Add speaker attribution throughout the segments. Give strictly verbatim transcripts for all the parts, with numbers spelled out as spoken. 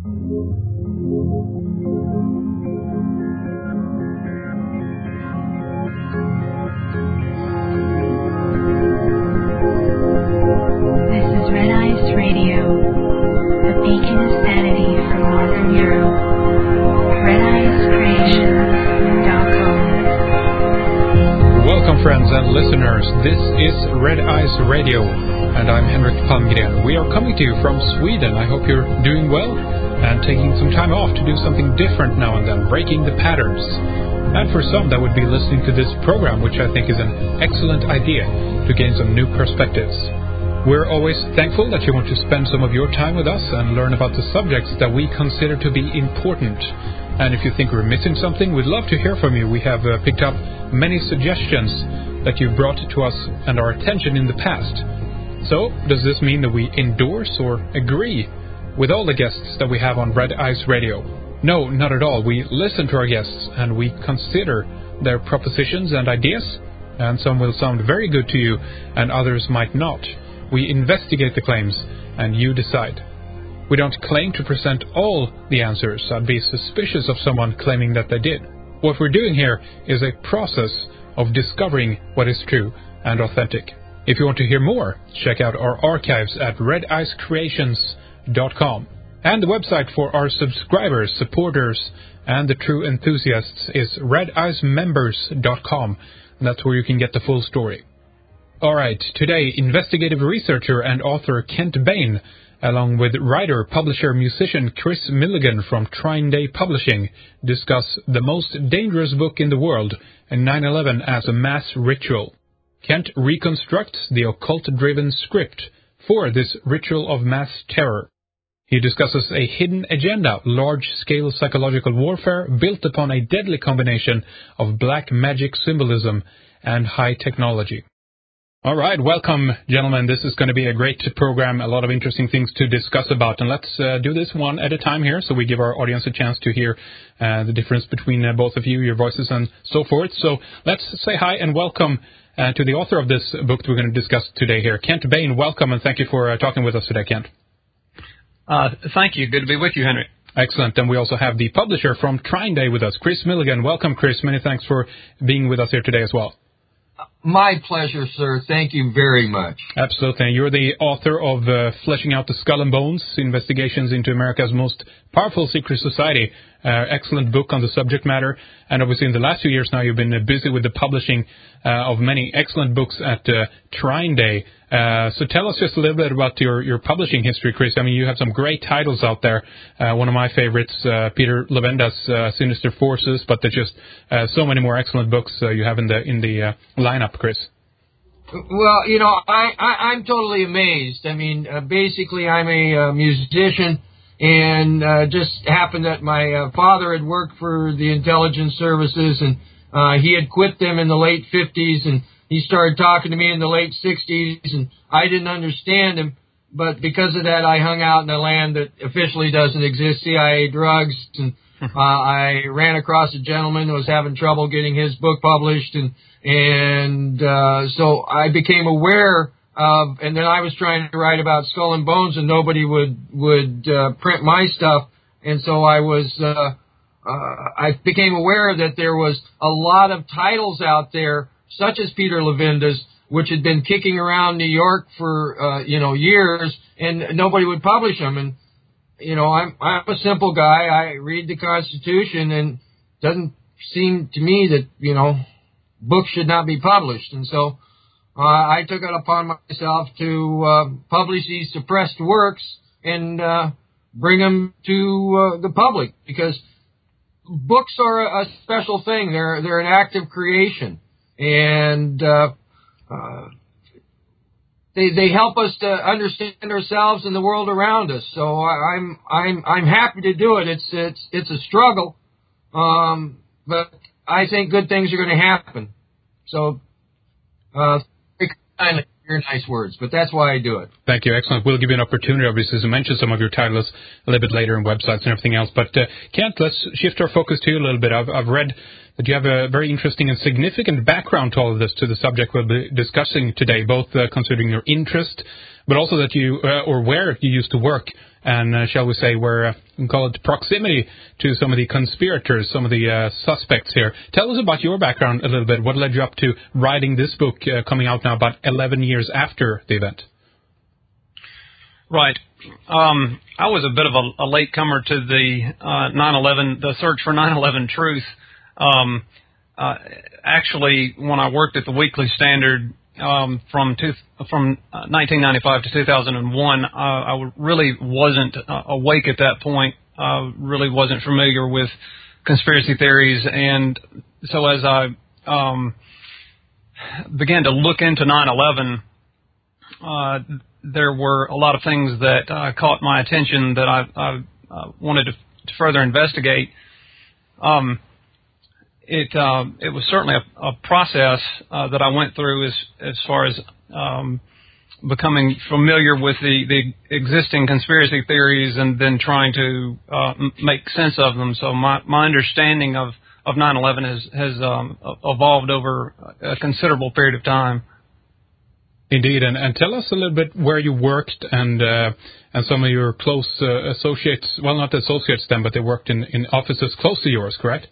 Speaker 1: Friends and listeners, this is Red Eyes Radio, and I'm Henrik Palmgren. We are coming to you from Sweden. I hope you're doing well and taking some time off to do something different now and then, breaking the patterns. And for some, that would be listening to this program, which I think is an excellent idea to gain some new perspectives. We're always thankful that you want to spend some of your time with us and learn about the subjects that we consider to be important. And if you think we're missing something, we'd love to hear from you. We have uh, picked up many suggestions that you've brought to us and our attention in the past. So, does this mean that we endorse or agree with all the guests that we have on Red Eyes Radio? No, not at all. We listen to our guests and we consider their propositions and ideas, and some will sound very good to you and others might not. We investigate the claims and you decide. We don't claim to present all the answers. I'd be suspicious of someone claiming that they did. What we're doing here is a process of discovering what is true and authentic. If you want to hear more, check out our archives at red eyes creations dot com. And the website for our subscribers, supporters, and the true enthusiasts is red eyes members dot com. That's where you can get the full story. Alright, today, investigative researcher and author Kent Bain, along with writer, publisher, musician Chris Milligan from Trine Day Publishing, discuss the most dangerous book in the world, nine eleven as a mass ritual. Kent reconstructs the occult-driven script for this ritual of mass terror. He discusses a hidden agenda, large-scale psychological warfare built upon a deadly combination of black magic symbolism and high technology. All right, welcome, gentlemen. This is going to be a great program, a lot of interesting things to discuss about. And let's uh, do this one at a time here so we give our audience a chance to hear uh, the difference between uh, both of you, your voices, and so forth. So let's say hi and welcome uh, to the author of this book that we're going to discuss today here. Kent Bain, welcome, and thank you for uh, talking with us today, Kent.
Speaker 2: Uh, thank you. Good to be with you, Henry.
Speaker 1: Excellent. And we also have the publisher from Trine Day with us, Chris Milligan. Welcome, Chris. Many thanks for being with us here today as well.
Speaker 3: My pleasure, sir. Thank you very much.
Speaker 1: Absolutely. And you're the author of uh, Fleshing Out the Skull and Bones, Investigations into America's Most Powerful Secret Society. Uh, excellent book on the subject matter. And obviously in the last few years now you've been uh, busy with the publishing uh, of many excellent books at uh, Trine Day. Uh, so tell us just a little bit about your, your publishing history, Chris. I mean, you have some great titles out there. Uh, one of my favorites, uh, Peter Levenda's uh, Sinister Forces, but there's just uh, so many more excellent books uh, you have in the in the uh, lineup, Chris.
Speaker 3: Well, you know, I, I, I'm totally amazed. I mean, uh, basically, I'm a uh, musician, and uh, just happened that my uh, father had worked for the intelligence services, and uh, he had quit them in the late fifties, and he started talking to me in the late sixties, and I didn't understand him, but because of that, I hung out in a land that officially doesn't exist, C I A drugs, and uh, I ran across a gentleman who was having trouble getting his book published, and and uh, so I became aware of, and then I was trying to write about Skull and Bones, and nobody would would uh, print my stuff, and so I was uh, uh, I became aware that there was a lot of titles out there, such as Peter Levenda's, which had been kicking around New York for, uh, you know, years, and nobody would publish them. And, you know, I'm, I'm a simple guy. I read the Constitution, and it doesn't seem to me that, you know, books should not be published. And so uh, I took it upon myself to uh, publish these suppressed works and uh, bring them to uh, the public, because books are a special thing. They're, they're an act of creation. And uh, uh, they they help us to understand ourselves and the world around us. So I, I'm I'm I'm happy to do it. It's it's it's a struggle, um, but I think good things are going to happen. So, uh, very kindly, very nice words, but that's why I do it.
Speaker 1: Thank you. Excellent. We'll give you an opportunity, obviously, to mention some of your titles a little bit later and websites and everything else. But uh, Kent, let's shift our focus to you a little bit. I've I've read that you have a very interesting and significant background to all of this, to the subject we'll be discussing today, both uh, considering your interest, but also that you, uh, or where you used to work and uh, shall we say, were uh, we call it proximity to some of the conspirators, some of the uh, suspects here. Tell us about your background a little bit. What led you up to writing this book, uh, coming out now about eleven years after the event?
Speaker 2: Right. Um, I was a bit of a, a latecomer to the uh, nine eleven, the search for nine eleven truth. Um, uh, actually, when I worked at the Weekly Standard um, from two, from uh, nineteen ninety-five to two thousand one, uh, I really wasn't uh, awake at that point. Uh, really wasn't familiar with conspiracy theories, and so as I um, began to look into nine eleven, uh, there were a lot of things that uh, caught my attention that I, I uh, wanted to, to further investigate. Um, it uh, it was certainly a, a process uh, that I went through as as far as um, becoming familiar with the, the existing conspiracy theories and then trying to uh, m- make sense of them. So my, my understanding of, of nine eleven has has um, evolved over a considerable period of time.
Speaker 1: Indeed, and, and tell us a little bit where you worked and uh, and some of your close uh, associates, well, not associates then, but they worked in, in offices close to yours, correct?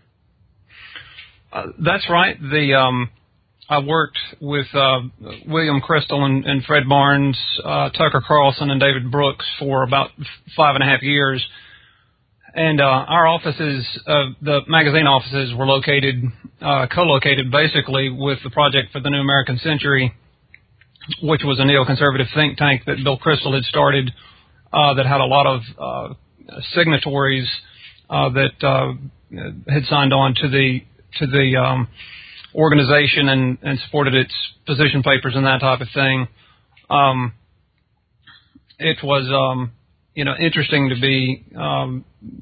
Speaker 2: Uh, that's right. The um, I worked with uh, William Crystal and, and Fred Barnes, uh, Tucker Carlson, and David Brooks for about five and a half years. And uh, our offices, uh, the magazine offices, were located, uh, co-located basically with the Project for the New American Century, which was a neoconservative think tank that Bill Kristol had started uh, that had a lot of uh, signatories uh, that uh, had signed on to the to the um, organization and, and supported its position papers and that type of thing. Um, it was um, you know interesting to be um,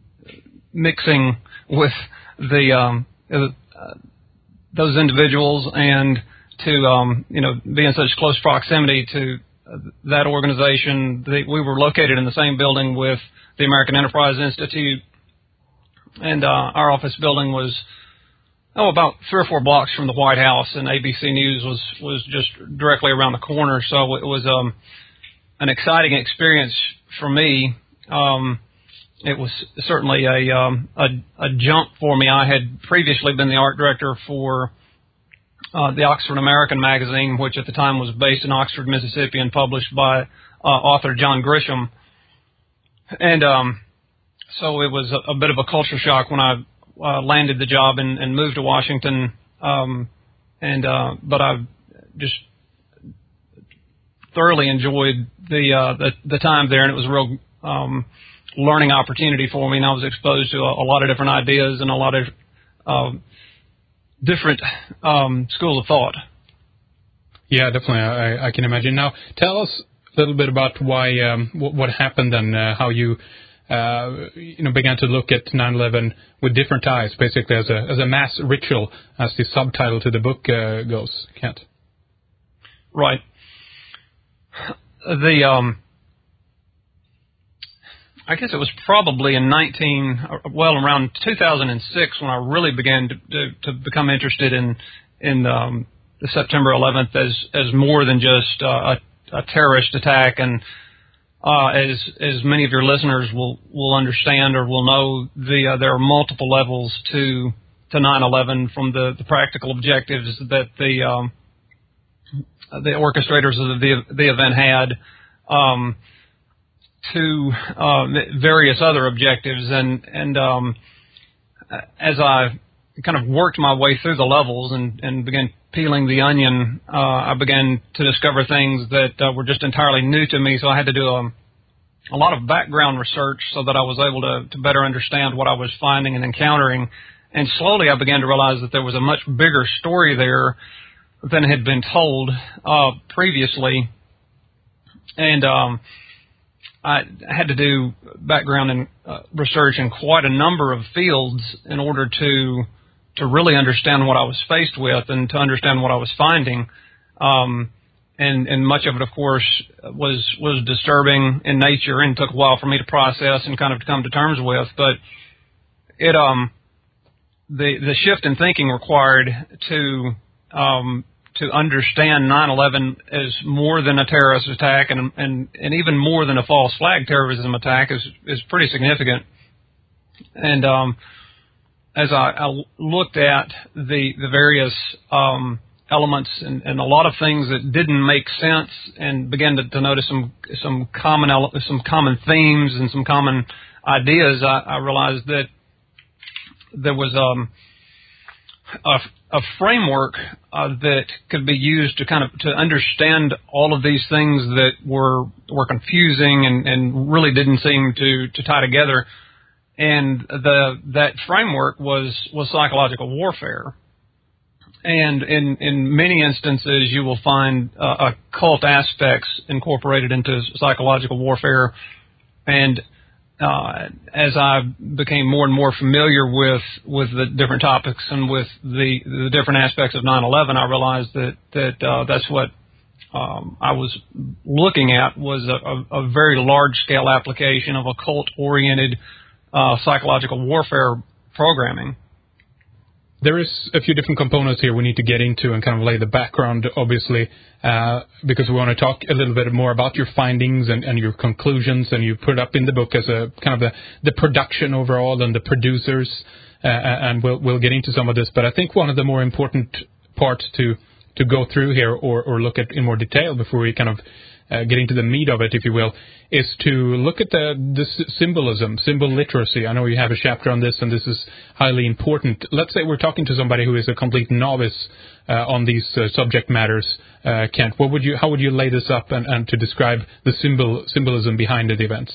Speaker 2: mixing with the um, uh, those individuals and to, um, you know, be in such close proximity to uh, that organization. They, we were located in the same building with the American Enterprise Institute, and uh, our office building was, oh, about three or four blocks from the White House, and A B C News was, was just directly around the corner. So it was um, an exciting experience for me. Um, it was certainly a, um, a, a jump for me. I had previously been the art director for Uh, the Oxford American magazine, which at the time was based in Oxford, Mississippi, and published by uh, author John Grisham. And um, so it was a, a bit of a culture shock when I uh, landed the job and, and moved to Washington. Um, and uh, but I just thoroughly enjoyed the, uh, the the time there, and it was a real um, learning opportunity for me. And I was exposed to a, a lot of different ideas and a lot of uh, different um, schools of thought.
Speaker 1: Yeah, definitely. I, I can imagine. Now, tell us a little bit about why, um, what, what happened and uh, how you, uh, you know, began to look at nine eleven with different eyes, basically as a as a mass ritual, as the subtitle to the book uh, goes. Kent.
Speaker 2: Right. The um, I guess it was probably in nineteen, well, around two thousand six when I really began to, to, to become interested in in um, the September eleventh as as more than just uh, a, a terrorist attack, and uh, as as many of your listeners will will understand or will know, the uh, there are multiple levels to to nine eleven, from the, the practical objectives that the um, the orchestrators of the the event had. Um, to uh, various other objectives, and and um, as I kind of worked my way through the levels and, and began peeling the onion, uh, I began to discover things that uh, were just entirely new to me. So I had to do a, a lot of background research so that I was able to, to better understand what I was finding and encountering. And slowly I began to realize that there was a much bigger story there than had been told uh, previously. And um, I had to do background and uh, research in quite a number of fields in order to to really understand what I was faced with and to understand what I was finding. Um, and, and much of it, of course, was was disturbing in nature and took a while for me to process and kind of to come to terms with. But it um the the shift in thinking required to um, to understand nine eleven as more than a terrorist attack and and, and even more than a false flag terrorism attack is is pretty significant. And um, as I, I looked at the the various um, elements and, and a lot of things that didn't make sense, and began to, to notice some some common ele- some common themes and some common ideas, I, I realized that there was um, a, a framework uh, that could be used to kind of to understand all of these things that were were confusing and, and really didn't seem to, to tie together. And the that framework was, was psychological warfare. And in, in many instances, you will find uh, occult aspects incorporated into psychological warfare. And uh, as I became more and more familiar with, with the different topics and with the, the different aspects of nine eleven, I realized that that uh, that's what um, I was looking at was a, a, a very large-scale application of occult-oriented uh, psychological warfare programming.
Speaker 1: There is a few different components here we need to get into and kind of lay the background, obviously, uh, because we want to talk a little bit more about your findings and, and your conclusions, and you put it up in the book as a kind of the, the production overall and the producers, uh, and we'll we'll get into some of this. But I think one of the more important parts to to go through here or, or look at in more detail before we kind of uh, get into the meat of it, if you will, is to look at the, the symbolism, symbol literacy. I know you have a chapter on this, and this is highly important. Let's say we're talking to somebody who is a complete novice uh, on these uh, subject matters. Uh, Kent, what would you, how would you lay this up and, and to describe the symbol symbolism behind the events?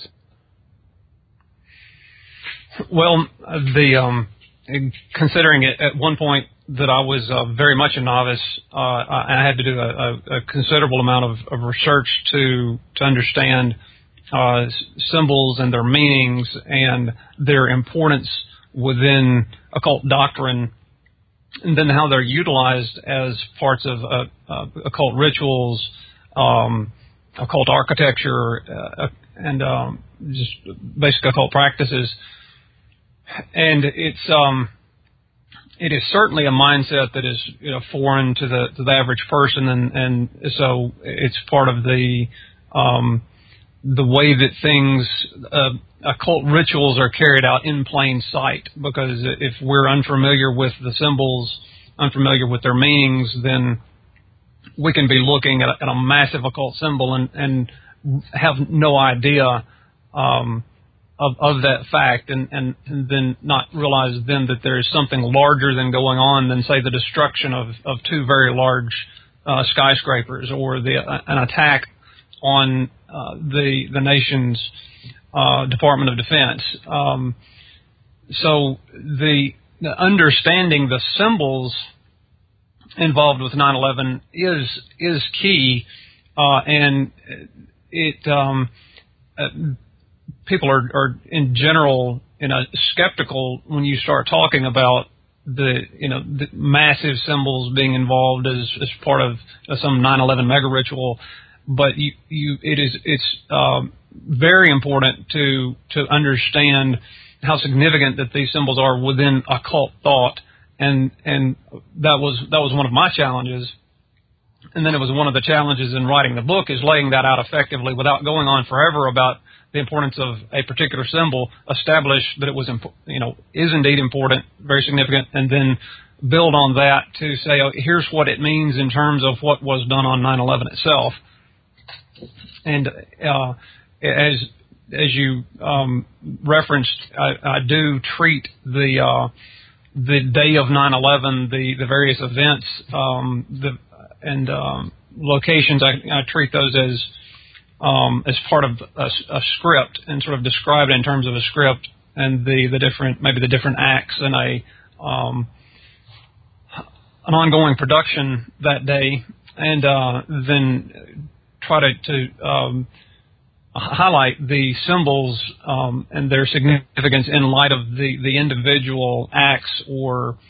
Speaker 2: Well, the um, considering it at one point that I was uh, very much a novice, uh, I had to do a, a, a considerable amount of, of research to to understand uh, symbols and their meanings and their importance within occult doctrine, and then how they're utilized as parts of uh, uh, occult rituals, um, occult architecture, uh, and um, just basic occult practices. And it's um, it is certainly a mindset that is, you know, foreign to the to the average person, and, and so it's part of the um, the way that things uh, occult rituals are carried out in plain sight. Because if we're unfamiliar with the symbols, unfamiliar with their meanings, then we can be looking at a, at a massive occult symbol and, and have no idea um, of, of that fact, and, and, and then not realize then that there is something larger than going on than, say, the destruction of, of two very large uh, skyscrapers, or the uh, an attack on uh, the the nation's uh, Department of Defense. Um, so the, the understanding the symbols involved with nine eleven is is key, uh, and it um, uh, people are, are in general, you know, skeptical when you start talking about the, you know, the massive symbols being involved as, as part of some nine eleven mega ritual. But you, you, it is, it's um, very important to to understand how significant that these symbols are within occult thought, and and that was that was one of my challenges. And then it was one of the challenges in writing the book, is laying that out effectively without going on forever about the importance of a particular symbol, establish that it was, you know, is indeed important, very significant, and then build on that to say, oh, here's what it means in terms of what was done on nine eleven itself. And uh, as as you um, referenced, I, I do treat the uh, the day of nine eleven, the the various events, um, the and um, locations. I, I treat those as um, as part of a, a script, and sort of describe it in terms of a script, and the, the different maybe the different acts in a um, an ongoing production that day, and uh, then try to, to um, highlight the symbols um, and their significance in light of the, the individual acts or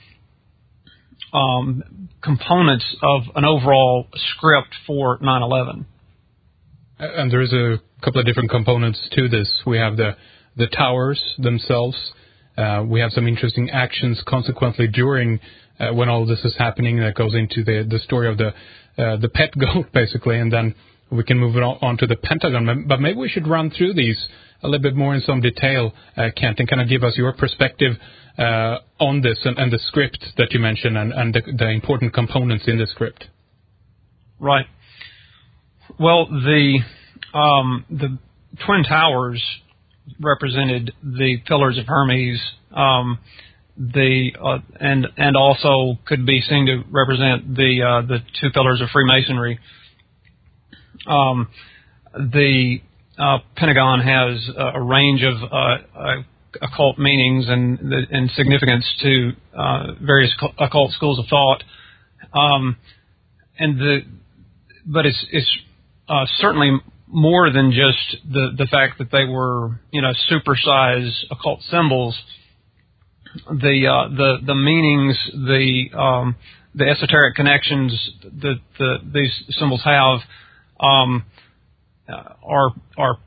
Speaker 2: um, components of an overall script for nine eleven.
Speaker 1: And there is a couple of different components to this. We have the the towers themselves. Uh, we have some interesting actions consequently during uh, when all this is happening. That goes into the the story of the uh, the pet goat, basically, and then we can move it on, on to the Pentagon. But maybe we should run through these a little bit more in some detail, uh, Kent, and kind of give us your perspective uh, on this and, and the script that you mentioned and, and the, the important components in the script.
Speaker 2: Right. Well, the um, the Twin Towers represented the Pillars of Hermes, um, the uh, and and also could be seen to represent the uh, the two pillars of Freemasonry. Um, the uh, Pentagon has a, a range of uh, uh, occult meanings and and significance to uh, various occult schools of thought, um, and the but it's it's uh, certainly more than just the the fact that they were, you know, supersized occult symbols. The uh, the the meanings, the um, the esoteric connections that the, these symbols have um, uh, are are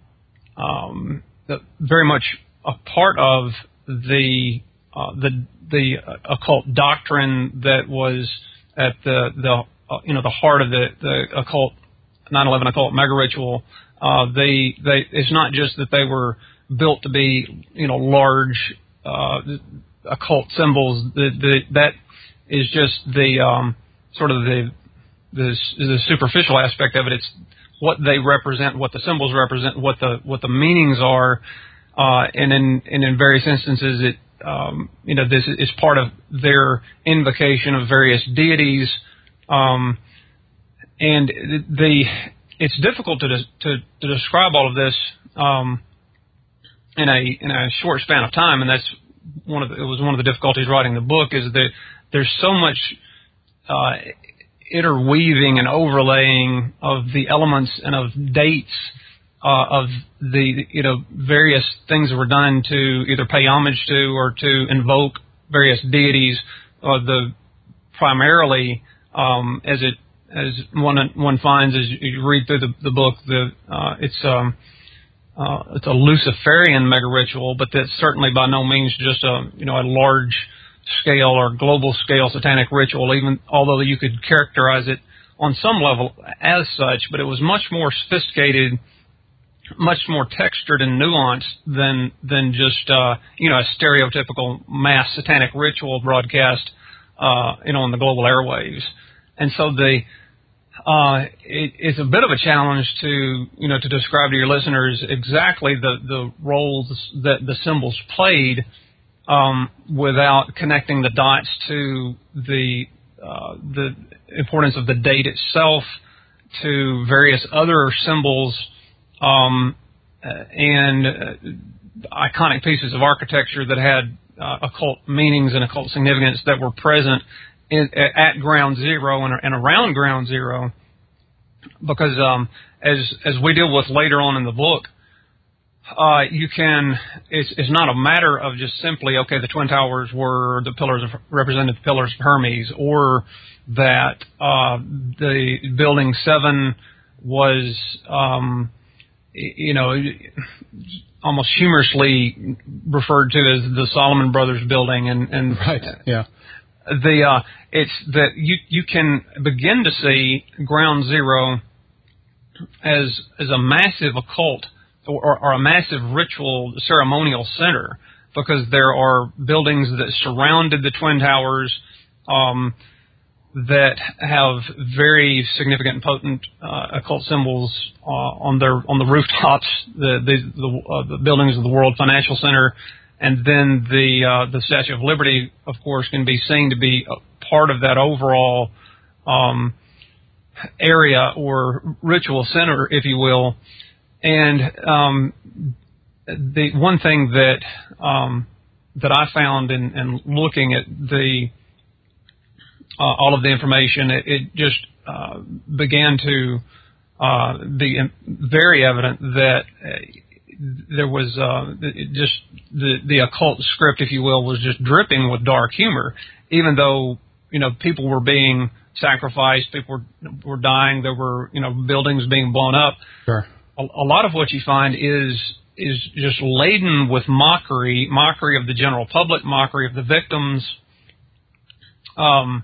Speaker 2: um, the, very much a part of the uh, the the occult doctrine that was at the the uh, you know the heart of the the occult nine eleven occult mega ritual. Uh, they they it's not just that they were built to be, you know, large uh, occult symbols. The, the, that is just the um, sort of the, the the superficial aspect of it. It's what they represent, what the symbols represent, what the what the meanings are, uh, and in and in various instances, it um, you know this is part of their invocation of various deities, um, and the it's difficult to to, to describe all of this um, in a in a short span of time, and that's one of the, it was one of the difficulties writing the book, is that there's so much uh, interweaving and overlaying of the elements and of dates uh, of the you know various things that were done to either pay homage to or to invoke various deities. Uh, the primarily um, as it as one one finds as you read through the, the book, the uh, it's um, Uh, it's a Luciferian mega ritual, but that's certainly by no means just a you know a large scale or global scale satanic ritual. Even although you could characterize it on some level as such, but it was much more sophisticated, much more textured and nuanced than than just uh, you know a stereotypical mass satanic ritual broadcast uh, you know on the global airwaves. And so the Uh, it, it's a bit of a challenge to, you know, to describe to your listeners exactly the, the roles that the symbols played um, without connecting the dots to the uh, the importance of the date itself, to various other symbols um, and uh, iconic pieces of architecture that had uh, occult meanings and occult significance that were present In, at ground zero and, and around ground zero, because um, as as we deal with later on in the book, uh, you can it's it's not a matter of just simply okay the Twin Towers were the pillars of represented the pillars of Hermes, or that uh, the building seven was um, you know almost humorously referred to as the Solomon Brothers building, and, and
Speaker 1: right yeah.
Speaker 2: The uh, it's that you you can begin to see ground zero as as a massive occult or, or a massive ritual ceremonial center, because there are buildings that surrounded the Twin Towers um, that have very significant and potent uh, occult symbols uh, on their on the rooftops, the the the, uh, the buildings of the World Financial Center. And then the uh, the Statue of Liberty, of course, can be seen to be a part of that overall um, area or ritual center, if you will. And um, the one thing that um, that I found in, in looking at the uh, all of the information, it, it just uh, began to uh, be very evident that Uh, there was uh, just the the occult script, if you will, was just dripping with dark humor. Even though you know people were being sacrificed, people were were dying, there were you know buildings being blown up.
Speaker 1: Sure.
Speaker 2: A, a lot of what you find is is just laden with mockery, mockery of the general public, mockery of the victims, Um,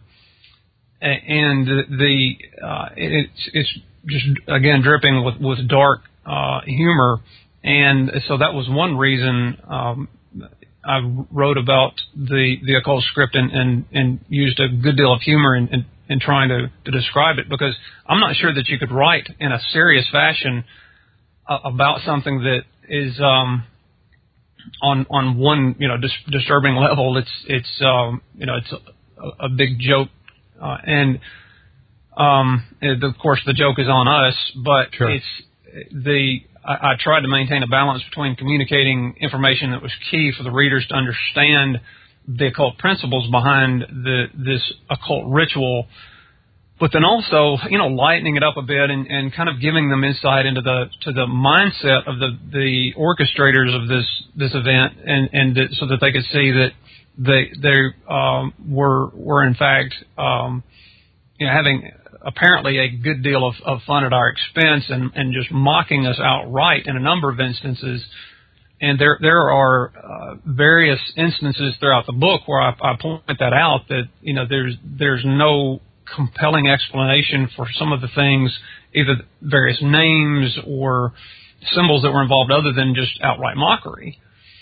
Speaker 2: and the uh, it's it's just again dripping with with dark uh, humor, and so that was one reason um, I wrote about the the occult script and and, and used a good deal of humor in, in, in trying to, to describe it, because I'm not sure that you could write in a serious fashion uh, about something that is um, on on one you know dis- disturbing level. It's it's um, you know it's a, a big joke. Uh, and, um, and of course, the joke is on us, but sure. it's the. I, I tried to maintain a balance between communicating information that was key for the readers to understand the occult principles behind the this occult ritual, but then also, you know, lightening it up a bit and, and kind of giving them insight into the to the mindset of the the orchestrators of this this event, and and that, so that they could see that. They they um, were were in fact um, you know, having apparently a good deal of, of fun at our expense and, and just mocking us outright in a number of instances. And there there are uh, various instances throughout the book where I, I point that out, that you know there's there's no compelling explanation for some of the things, either various names or symbols that were involved, other than just outright mockery.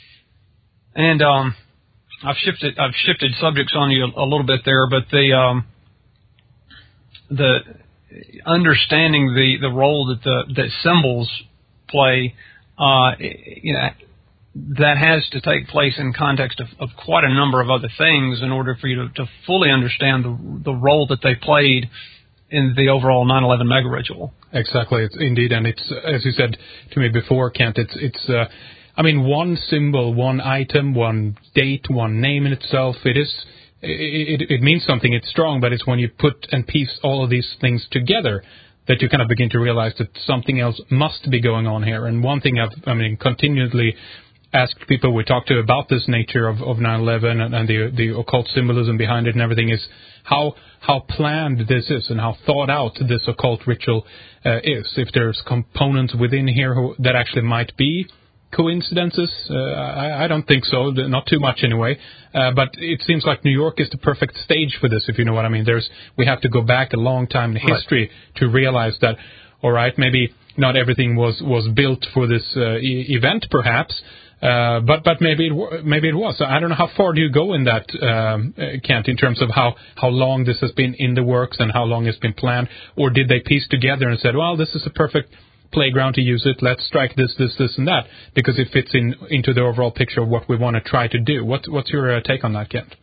Speaker 2: And um, I've shifted I've shifted subjects on you a, a little bit there, but the um, the understanding the, the role that the that symbols play, uh, you know, that has to take place in context of, of quite a number of other things in order for you to, to fully understand the the role that they played in the overall nine eleven mega ritual.
Speaker 1: Exactly, it's indeed, and it's, as you said to me before, Kent, it's it's. Uh, I mean, one symbol, one item, one date, one name in itself, it is, it, it, it means something, it's strong, but it's when you put and piece all of these things together that you kind of begin to realize that something else must be going on here. And one thing I've, I mean, continually asked people we talk to about this nature of, of nine eleven and, and the, the occult symbolism behind it and everything is how, how planned this is and how thought out this occult ritual uh, is. If there's components within here who, that actually might be coincidences? Uh, I, I don't think so, not too much anyway. Uh, but it seems like New York is the perfect stage for this, if you know what I mean. There's we have to go back a long time in history right. to realize that, all right, maybe not everything was, was built for this uh, e- event, perhaps, uh, but but maybe it maybe it was. So I don't know how far do you go in that, um, Kent, in terms of how, how long this has been in the works and how long it's been planned, or did they piece together and said, well, this is a perfect playground to use it, let's strike this, this, this, and that, because it fits in into the overall picture of what we want to try to do. What, what's your uh, take on that, Kent?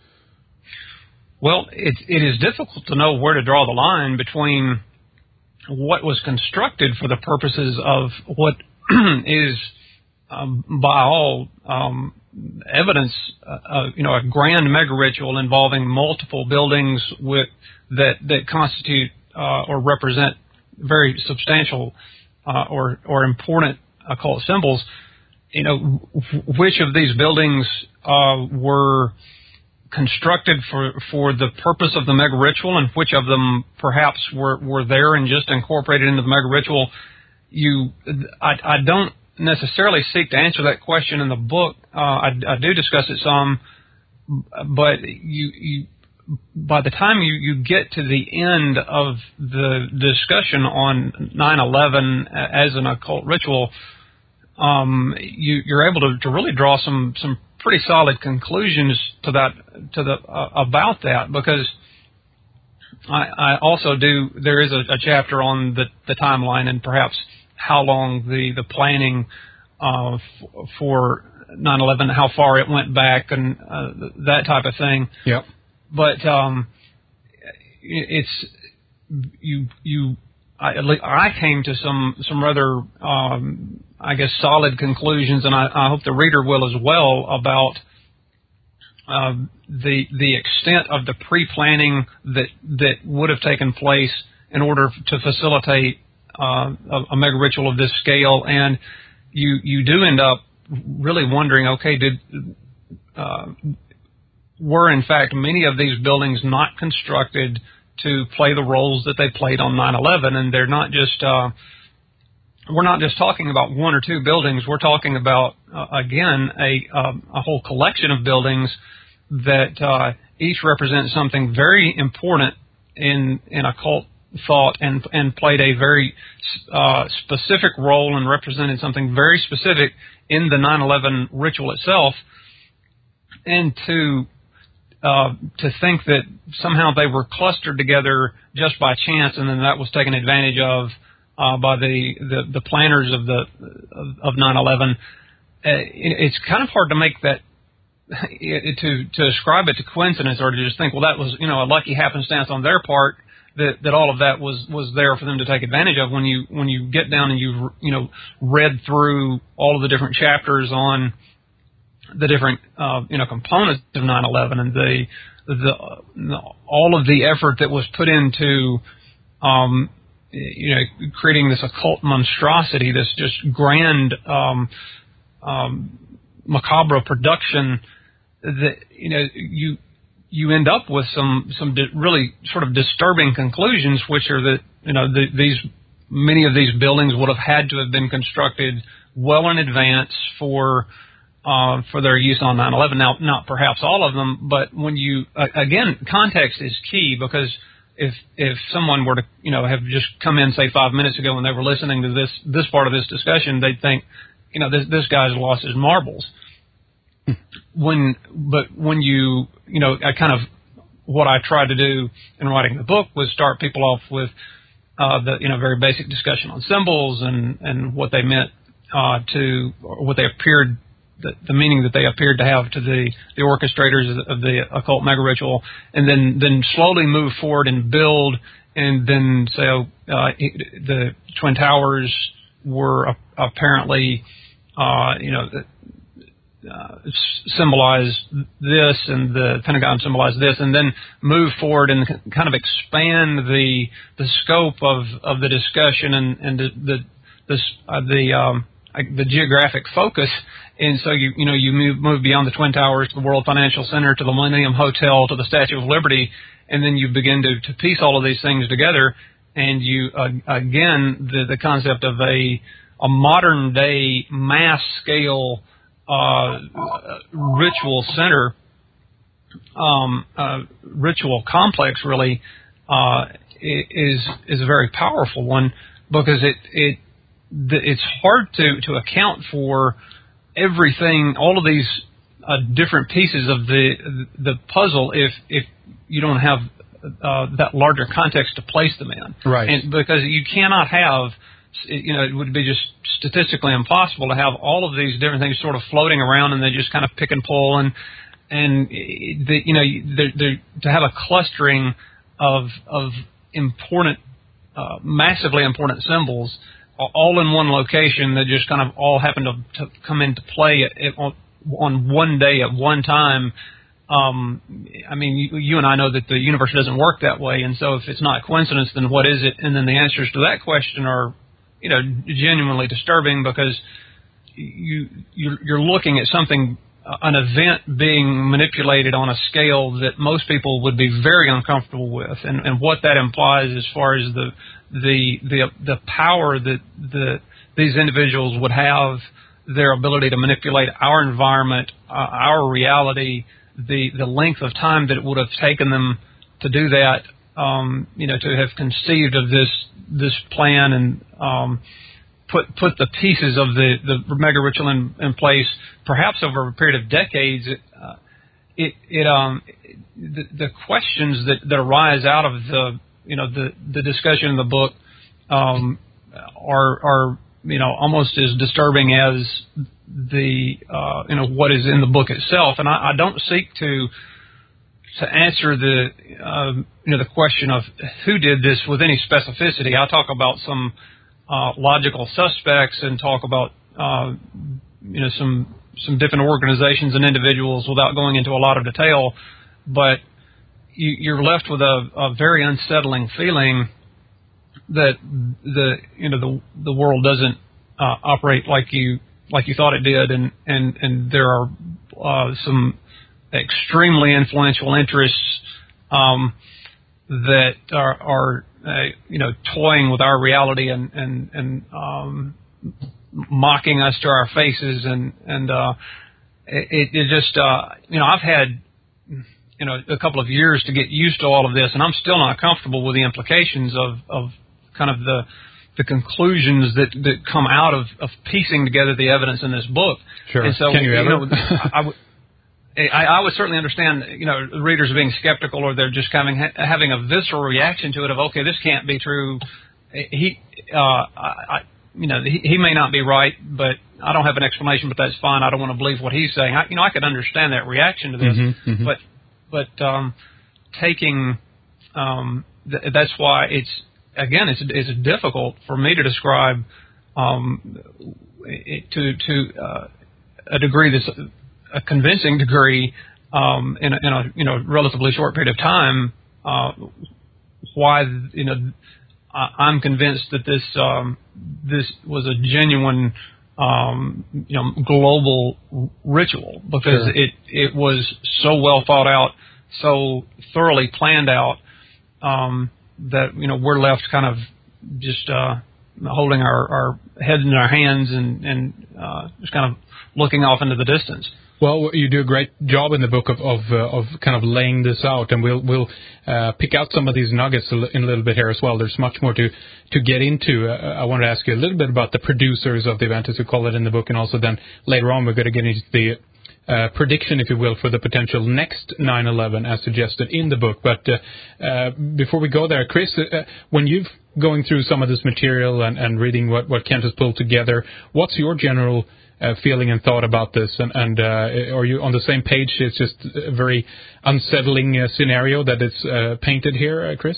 Speaker 2: Well, it, it is difficult to know where to draw the line between what was constructed for the purposes of what is, um, by all um, evidence, uh, uh, you know, a grand mega ritual involving multiple buildings with that that constitute uh, or represent very substantial Uh, or, or important occult symbols. You know, w- which of these buildings uh, were constructed for, for the purpose of the mega ritual, and which of them perhaps were, were there and just incorporated into the mega ritual? You, I, I don't necessarily seek to answer that question in the book. Uh, I, I do discuss it some, but you, you by the time you, you get to the end of the discussion on nine eleven as an occult ritual, um, you, you're able to, to really draw some, some pretty solid conclusions to that to the uh, about that, because I, I also do there is a, a chapter on the, the timeline and perhaps how long the the planning uh, f- for nine eleven, how far it went back, and uh, that type of thing.
Speaker 1: Yep.
Speaker 2: But um, it's you you I, I came to some some rather um, I guess solid conclusions, and I, I hope the reader will as well, about uh, the the extent of the pre-planning that that would have taken place in order to facilitate uh, a, a mega ritual of this scale. And you you do end up really wondering, okay, did uh, were in fact many of these buildings not constructed to play the roles that they played on nine eleven? And they're not just uh, we're not just talking about one or two buildings. We're talking about uh, again a uh, a whole collection of buildings that uh, each represents something very important in in occult thought and and played a very uh, specific role and represented something very specific in the nine eleven ritual itself, and to uh, to think that somehow they were clustered together just by chance, and then that was taken advantage of uh, by the, the, the planners of the of, of nine eleven. Uh, it's kind of hard to make that to to ascribe it to coincidence, or to just think, well, that was, you know, a lucky happenstance on their part that that all of that was was there for them to take advantage of. When you when you get down and you you know read through all of the different chapters on the different uh, you know components of nine eleven and the the all of the effort that was put into um, you know creating this occult monstrosity, this just grand um, um, macabre production, that you know you you end up with some some di- really sort of disturbing conclusions, which are that you know the, these many of these buildings would have had to have been constructed well in advance for uh, for their use on nine eleven. Now, not perhaps all of them, but when you uh, again, context is key, because if if someone were to you know have just come in, say, five minutes ago when they were listening to this this part of this discussion, they'd think, you know, this this guy's lost his marbles. When, but when you, you know, I kind of, what I tried to do in writing the book was start people off with uh, the, you know, very basic discussion on symbols and, and what they meant uh, to, or what they appeared, the, the meaning that they appeared to have to the, the orchestrators of the occult mega ritual, and then, then slowly move forward and build, and then say, oh, uh, the Twin Towers were apparently, uh, you know, Uh, symbolize this, and the Pentagon symbolized this, and then move forward and kind of expand the the scope of, of the discussion and, and the the the, uh, the, um, the geographic focus. And so you you know you move, move beyond the Twin Towers to the World Financial Center, to the Millennium Hotel, to the Statue of Liberty, and then you begin to, to piece all of these things together. And you uh, again the the concept of a a modern day mass scale Uh, ritual center, um, uh, ritual complex, really, uh, is is a very powerful one, because it it it's hard to, to account for everything, all of these uh, different pieces of the the puzzle if if you don't have uh, that larger context to place them in,
Speaker 1: right?
Speaker 2: And because you cannot have, you know, it would be just statistically impossible to have all of these different things sort of floating around and they just kind of pick and pull, and and the, you know they're, they're, to have a clustering of of important, uh, massively important symbols all in one location that just kind of all happen to, to come into play at, at, on, on one day at one time. Um, I mean, you, you and I know that the universe doesn't work that way, and so if it's not coincidence, then what is it? And then the answers to that question are, you know, genuinely disturbing, because you you're, you're looking at something, uh, an event being manipulated on a scale that most people would be very uncomfortable with, and, and what that implies as far as the the the the power that the these individuals would have, their ability to manipulate our environment, uh, our reality, the the length of time that it would have taken them to do that. Um, you know, to have conceived of this this plan and um, put put the pieces of the, the mega ritual in, in place, perhaps over a period of decades. Uh, it it um the, the questions that, that arise out of the you know the, the discussion in the book um, are are you know almost as disturbing as the uh, you know what is in the book itself. And I, I don't seek to. To answer the uh, you know the question of who did this with any specificity. I talk about some uh, logical suspects and talk about uh, you know some some different organizations and individuals without going into a lot of detail. But you, you're left with a, a very unsettling feeling that the you know the the world doesn't uh, operate like you like you thought it did, and and and there are uh, some extremely influential interests um, that are, are uh, you know, toying with our reality and and and um, mocking us to our faces, and and uh, it, it just uh, you know I've had you know, a couple of years to get used to all of this, and I'm still not comfortable with the implications of, of kind of the the conclusions that, that come out of, of piecing together the evidence in this book.
Speaker 1: Sure.
Speaker 2: And so,
Speaker 1: Can you, you
Speaker 2: know,
Speaker 1: ever?
Speaker 2: I, I, would, I, I would certainly understand, you know, readers being skeptical, or they're just having having a visceral reaction to it of, okay, this can't be true. He, uh, I, you know, he, he may not be right, but I don't have an explanation, but that's fine. I don't want to believe what he's saying. I, you know, I could understand that reaction to this,
Speaker 1: mm-hmm, mm-hmm.
Speaker 2: but but um, taking um, th- that's why it's again it's it's difficult for me to describe um, it, to to uh, a degree that's a convincing degree um, in, a, in a you know relatively short period of time. Uh, why you know I'm convinced that this um, this was a genuine um, you know global ritual, because
Speaker 1: sure.
Speaker 2: it it was so well thought out, so thoroughly planned out um, that you know we're left kind of just uh, holding our, our heads in our hands and and uh, just kind of looking off into the distance.
Speaker 1: Well, you do a great job in the book of of, uh, of kind of laying this out, and we'll we'll uh, pick out some of these nuggets in a little bit here as well. There's much more to to get into. Uh, I want to ask you a little bit about the producers of the event, as you call it in the book, and also then later on we're going to get into the uh, prediction, if you will, for the potential next nine eleven as suggested in the book. But uh, uh, before we go there, Chris, uh, when you've going through some of this material and, and reading what, what Kent has pulled together, what's your general Uh, feeling and thought about this, and, and uh, are you on the same page? It's just a very unsettling uh, scenario that is uh, painted here, uh, Chris?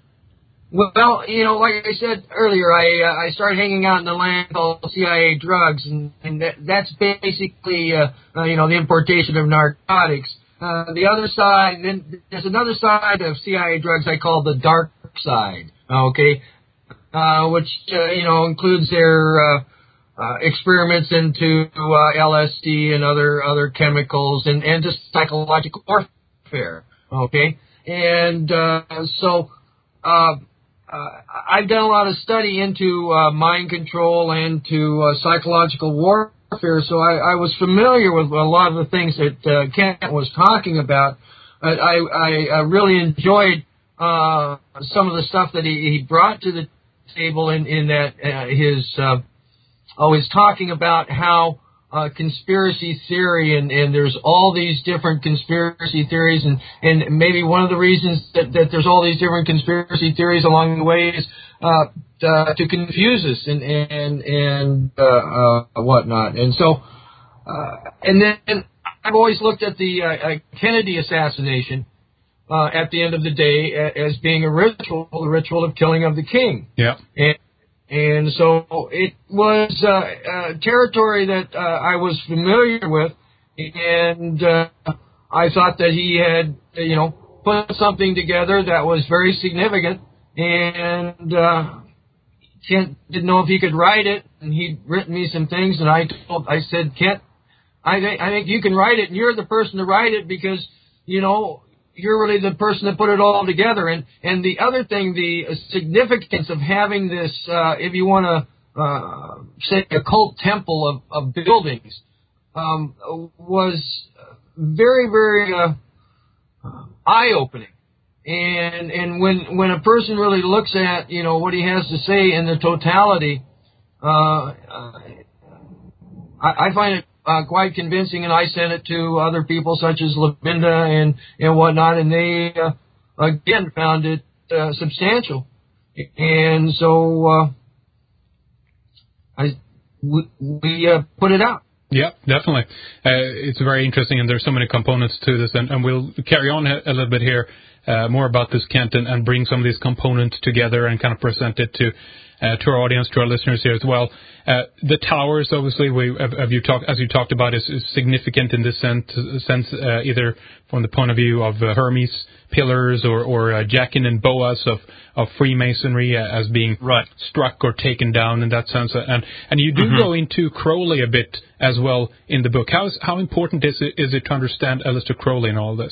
Speaker 3: Well, you know, like I said earlier, I uh, I started hanging out in the land called C I A drugs, and, and that, that's basically, uh, uh, you know, the importation of narcotics. Uh, the other side, then there's another side of C I A drugs I call the dark side, okay, uh, which, uh, you know, includes their Uh, Uh, experiments into uh, L S D and other other chemicals, and, and just psychological warfare. Okay, and uh, so uh, uh, I've done a lot of study into uh, mind control and to uh, psychological warfare. So I, I was familiar with a lot of the things that uh, Kent was talking about. I, I, I really enjoyed uh, some of the stuff that he, he brought to the table in in that uh, his. Uh, always talking about how uh, conspiracy theory, and, and there's all these different conspiracy theories, and, and maybe one of the reasons that, that there's all these different conspiracy theories along the way is uh, uh, to confuse us and and and uh, uh, whatnot. And so, uh, and then I've always looked at the uh, Kennedy assassination uh, at the end of the day as being a ritual, the ritual of killing of the king.
Speaker 1: Yeah.
Speaker 3: And, And so it was uh, uh, territory that uh, I was familiar with, and uh, I thought that he had, you know, put something together that was very significant, and uh, Kent didn't know if he could write it, and he'd written me some things, and I told, I said, Kent, I think I think you can write it, and you're the person to write it because, you know, you're really the person that put it all together. And, and the other thing, the significance of having this, uh, if you want to uh, say a cult temple of, of buildings, um, was very, very uh, eye-opening. And and when when a person really looks at, you know, what he has to say in the totality, uh, I, I find it Uh, quite convincing, and I sent it to other people such as Lavinda and, and whatnot, and they, uh, again, found it uh, substantial. And so uh, I, we, we uh, put it out.
Speaker 1: Yeah, definitely. Uh, it's very interesting, and there's so many components to this, and, and we'll carry on a, a little bit here uh, more about this, Kent, and, and bring some of these components together and kind of present it to Uh, to our audience, to our listeners here as well. Uh, the towers, obviously, we, have you talk, as you talked about, is, is significant in this sense, sense uh, either from the point of view of uh, Hermes pillars or, or uh, Jachin and Boaz of, of Freemasonry uh, as being
Speaker 2: right.
Speaker 1: struck or taken down in that sense. And and you do mm-hmm. go into Crowley a bit as well in the book. How is, how important is it, is it to understand Aleister Crowley and all this?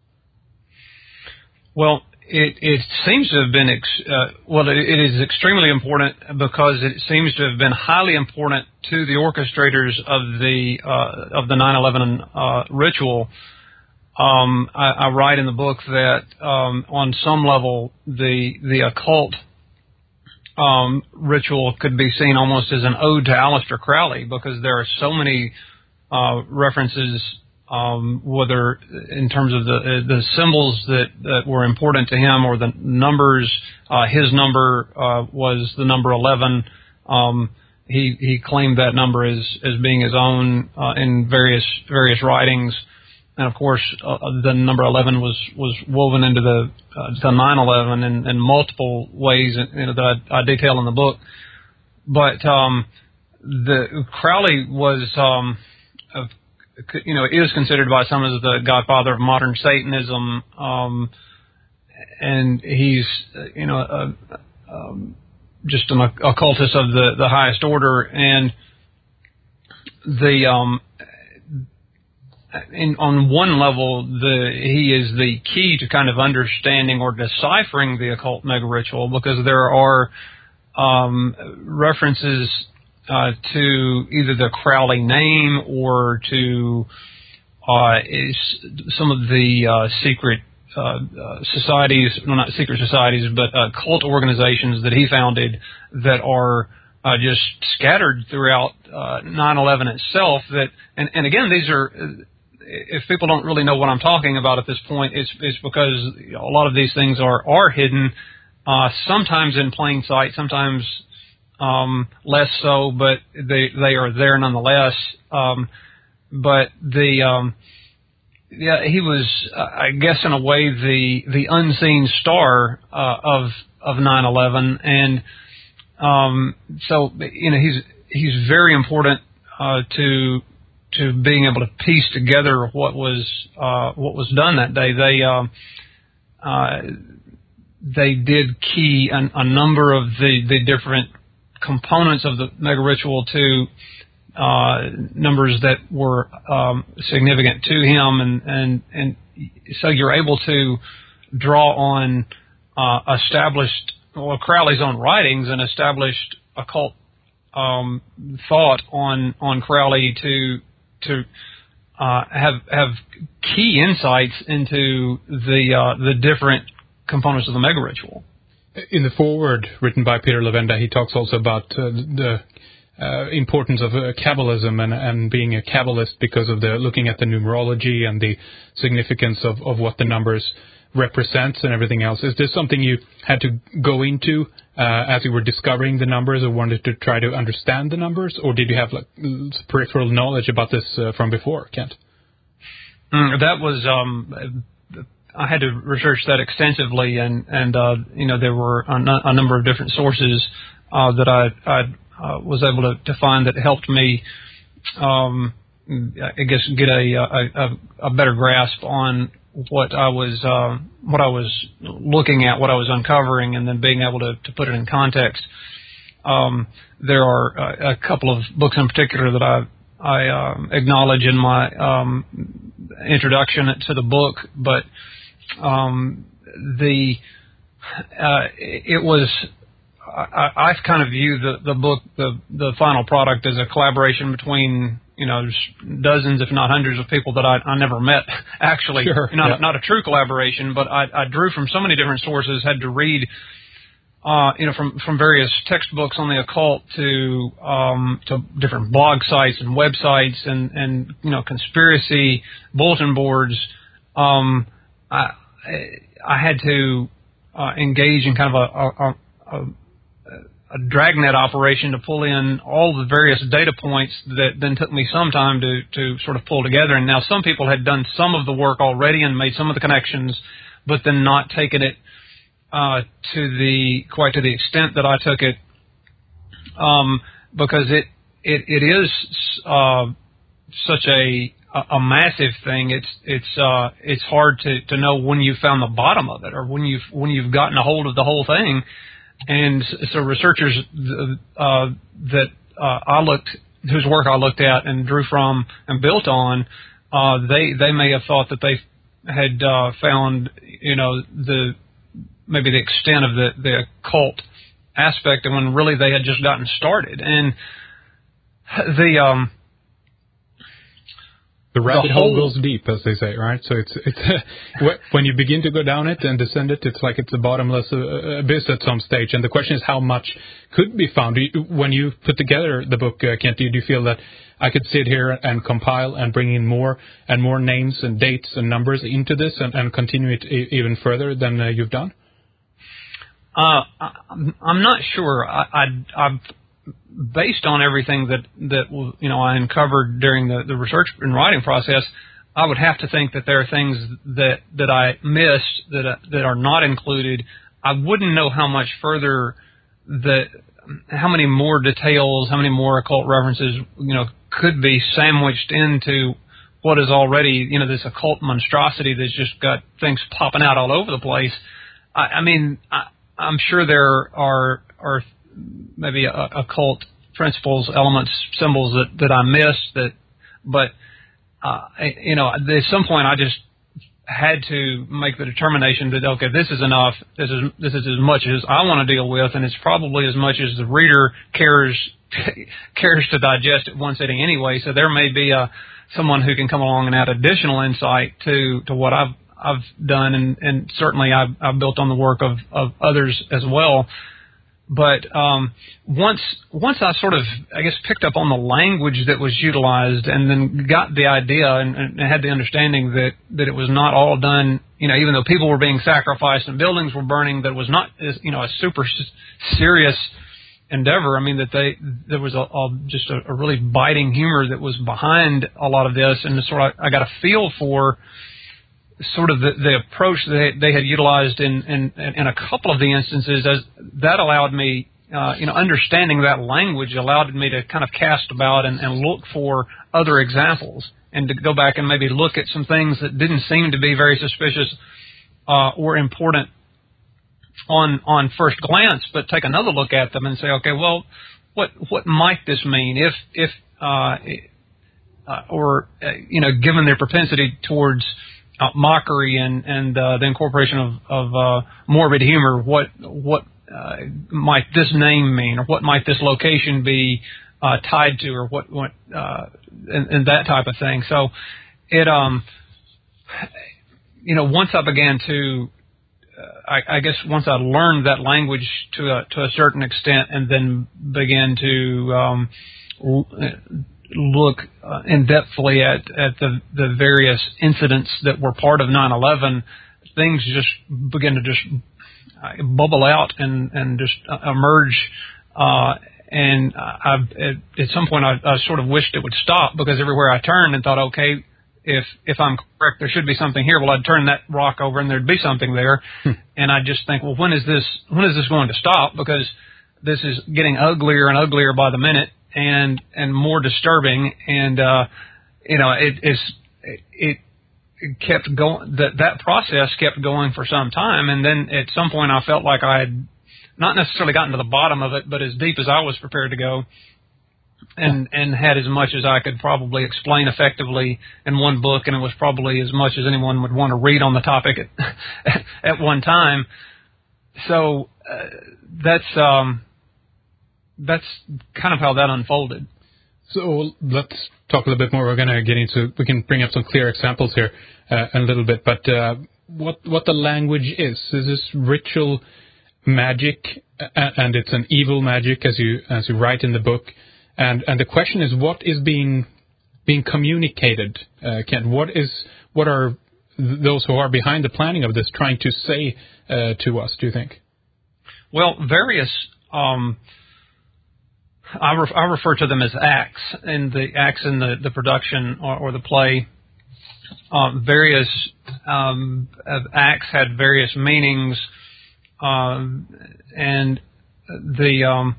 Speaker 2: Well, It, it seems to have been, ex, uh, well, it, it is extremely important because it seems to have been highly important to the orchestrators of the uh, of the nine eleven uh, ritual um, I, I write in the book that um, on some level the the occult um, ritual could be seen almost as an ode to Aleister Crowley, because there are so many uh, references, um, whether in terms of the the symbols that, that were important to him or the numbers. Uh, his number uh, was the number eleven. Um, he he claimed that number as as being his own uh, in various various writings, and of course uh, the number eleven was was woven into the uh, the nine eleven in, in multiple ways, you know, that I, I detail in the book. But um, the Crowley was, um, a, you know, is considered by some as the godfather of modern Satanism, um, and he's, you know, a, um, just an occultist of the, the highest order. And the um, in, on one level, the he is the key to kind of understanding or deciphering the occult mega ritual, because there are um, references uh, to either the Crowley name or to uh, is some of the uh, secret uh, uh, societies, well, not secret societies, but uh, cult organizations that he founded that are uh, just scattered throughout uh, nine eleven itself. That and, and again, these are. If people don't really know what I'm talking about at this point, it's, it's because a lot of these things are, are hidden, uh, sometimes in plain sight, sometimes um, less so, but they they are there nonetheless. Um, but the um, yeah, he was, uh, I guess, in a way, the the unseen star uh, of of nine eleven, and um, so you know he's he's very important uh, to. to being able to piece together what was uh, what was done that day. They uh, uh, they did key an, a number of the, the different components of the mega ritual to uh, numbers that were um, significant to him, and, and and so you're able to draw on uh, established, well, Crowley's own writings and established occult um, thought on on Crowley to to uh, have have key insights into the uh, the different components of the mega ritual.
Speaker 1: In the foreword written by Peter Levenda, he talks also about uh, the uh, importance of uh, Kabbalism and, and being a Kabbalist because of the looking at the numerology and the significance of, of what the numbers represents and everything else. Is this something you had to go into uh, as you were discovering the numbers, or wanted to try to understand the numbers, or did you have like peripheral knowledge about this uh, from before, Kent?
Speaker 2: Mm, that was um, I had to research that extensively, and and uh, you know there were a, n- a number of different sources uh, that I, I uh, was able to, to find that helped me, um, I guess, get a, a a better grasp on what I was uh, what I was looking at, what I was uncovering, and then being able to, to put it in context. Um, there are a, a couple of books in particular that I I um, acknowledge in my um, introduction to the book, but um, the uh, it was I, I kind of view the the book the the final product as a collaboration between, you know, dozens, if not hundreds, of people that I, I never met, actually.
Speaker 1: Sure,
Speaker 2: not,
Speaker 1: yeah.
Speaker 2: not a true collaboration, but I, I drew from so many different sources, had to read, uh, you know, from, from various textbooks on the occult to um, to different blog sites and websites and, and you know, conspiracy bulletin boards. Um, I, I had to uh, engage in kind of a, a, a, a a dragnet operation to pull in all the various data points that then took me some time to, to sort of pull together. And now some people had done some of the work already and made some of the connections, but then not taken it uh, to the quite to the extent that I took it, um, because it it, it is uh, such a a massive thing. It's it's uh, it's hard to, to know when you found the bottom of it, or when you've when you've gotten a hold of the whole thing. And so researchers uh, that uh, I looked, whose work I looked at and drew from and built on, uh, they they may have thought that they had uh, found, you know, the maybe the extent of the, the occult aspect, and when really they had just gotten started. And the um,
Speaker 1: The rabbit
Speaker 2: the
Speaker 1: hole
Speaker 2: whole,
Speaker 1: goes deep, as they say, right? So it's it's when you begin to go down it and descend it, it's like it's a bottomless uh, abyss at some stage. And the question is, how much could be found? Do you, when you put together the book, uh, Kent, do you feel that I could sit here and compile and bring in more and more names and dates and numbers into this and, and continue it e- even further than uh, you've done?
Speaker 2: Uh, I, I'm not sure. I, I, I've based on everything that that you know I uncovered during the, the research and writing process, I would have to think that there are things that that I missed that uh, that are not included. I wouldn't know how much further that how many more details, how many more occult references you know could be sandwiched into what is already you know this occult monstrosity that's just got things popping out all over the place. I, I mean, I, I'm sure there are are maybe uh, occult principles, elements, symbols that, that I missed. That, but uh, I, you know, at some point I just had to make the determination that okay, this is enough. This is this is as much as I want to deal with, and it's probably as much as the reader cares cares to digest at one sitting anyway. So there may be a someone who can come along and add additional insight to to what I've I've done, and, and certainly I've, I've built on the work of, of others as well. But um, once once I sort of, I guess, picked up on the language that was utilized and then got the idea and, and had the understanding that, that it was not all done, you know, even though people were being sacrificed and buildings were burning, that it was not, you know, a super serious endeavor. I mean, that they there was a, a just a, a really biting humor that was behind a lot of this, and sort of I got a feel for sort of the, the approach that they, they had utilized in, in, in a couple of the instances. As that allowed me, uh, you know, understanding that language allowed me to kind of cast about and, and look for other examples and to go back and maybe look at some things that didn't seem to be very suspicious uh, or important on on first glance, but take another look at them and say, okay, well, what what might this mean if if uh, uh, or uh, you know, given their propensity towards Uh, mockery and and uh, the incorporation of, of uh, morbid humor, what what uh, might this name mean, or what might this location be uh, tied to, or what what uh, and, and that type of thing. So it um you know once I began to uh, I, I guess once I learned that language to a, to a certain extent, and then began to um, look uh, in-depthly at, at the, the various incidents that were part of nine eleven, things just began to just bubble out and, and just emerge. Uh, and I, at, at some point I, I sort of wished it would stop, because everywhere I turned and thought, okay, if if I'm correct, there should be something here. Well, I'd turn that rock over and there'd be something there. Hmm. And I just think, well, when is this when is this going to stop? Because this is getting uglier and uglier by the minute, and and more disturbing, and uh, you know it is it, it kept going. That that process kept going for some time, and then at some point I felt like I had not necessarily gotten to the bottom of it, but as deep as I was prepared to go, and and had as much as I could probably explain effectively in one book, and it was probably as much as anyone would want to read on the topic at at one time. So uh, that's. Um, That's kind of how that unfolded.
Speaker 1: So let's talk a little bit more. We're going to get into, we can bring up some clear examples here uh, in a little bit, but uh, what what the language is. Is this ritual magic, and it's an evil magic, as you as you write in the book. And and the question is, what is being being communicated, uh, Kent? What is what are those who are behind the planning of this trying to say uh, to us, do you think?
Speaker 2: Well, various... Um I, ref, I refer to them as acts, and the acts in the, the production or, or the play. Uh, various um, acts had various meanings, um, and the um,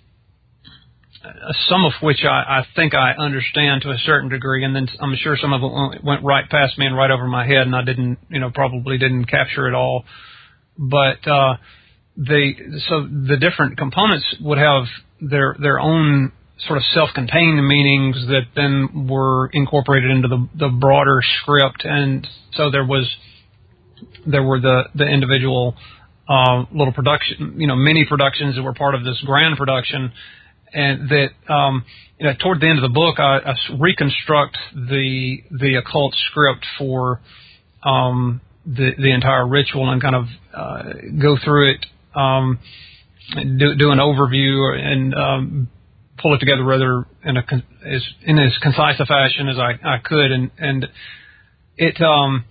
Speaker 2: some of which I, I think I understand to a certain degree, and then I'm sure some of it went right past me and right over my head, and I didn't, you know, probably didn't capture it all. But uh, the so the different components would have their their own sort of self-contained meanings that then were incorporated into the the broader script, and so there was there were the the individual uh, little production, you know, mini productions that were part of this grand production, and that um, you know, toward the end of the book, I, I reconstruct the the occult script for um, the the entire ritual and kind of uh, go through it, um, do, do an overview and um, pull it together rather in a as in as concise a fashion as I, I could, and and it um,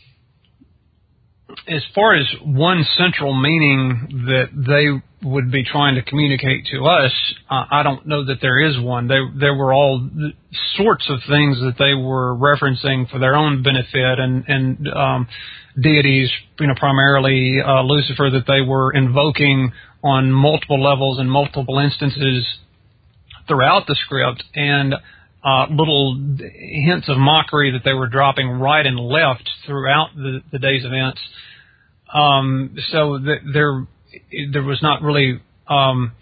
Speaker 2: as far as one central meaning that they would be trying to communicate to us, uh, I don't know that there is one. They, there were all sorts of things that they were referencing for their own benefit, and, and um, deities, you know, primarily uh, Lucifer, that they were invoking on multiple levels and multiple instances throughout the script, and uh, little hints of mockery that they were dropping right and left throughout the, the day's events. Um, so th- there, there was not really, um,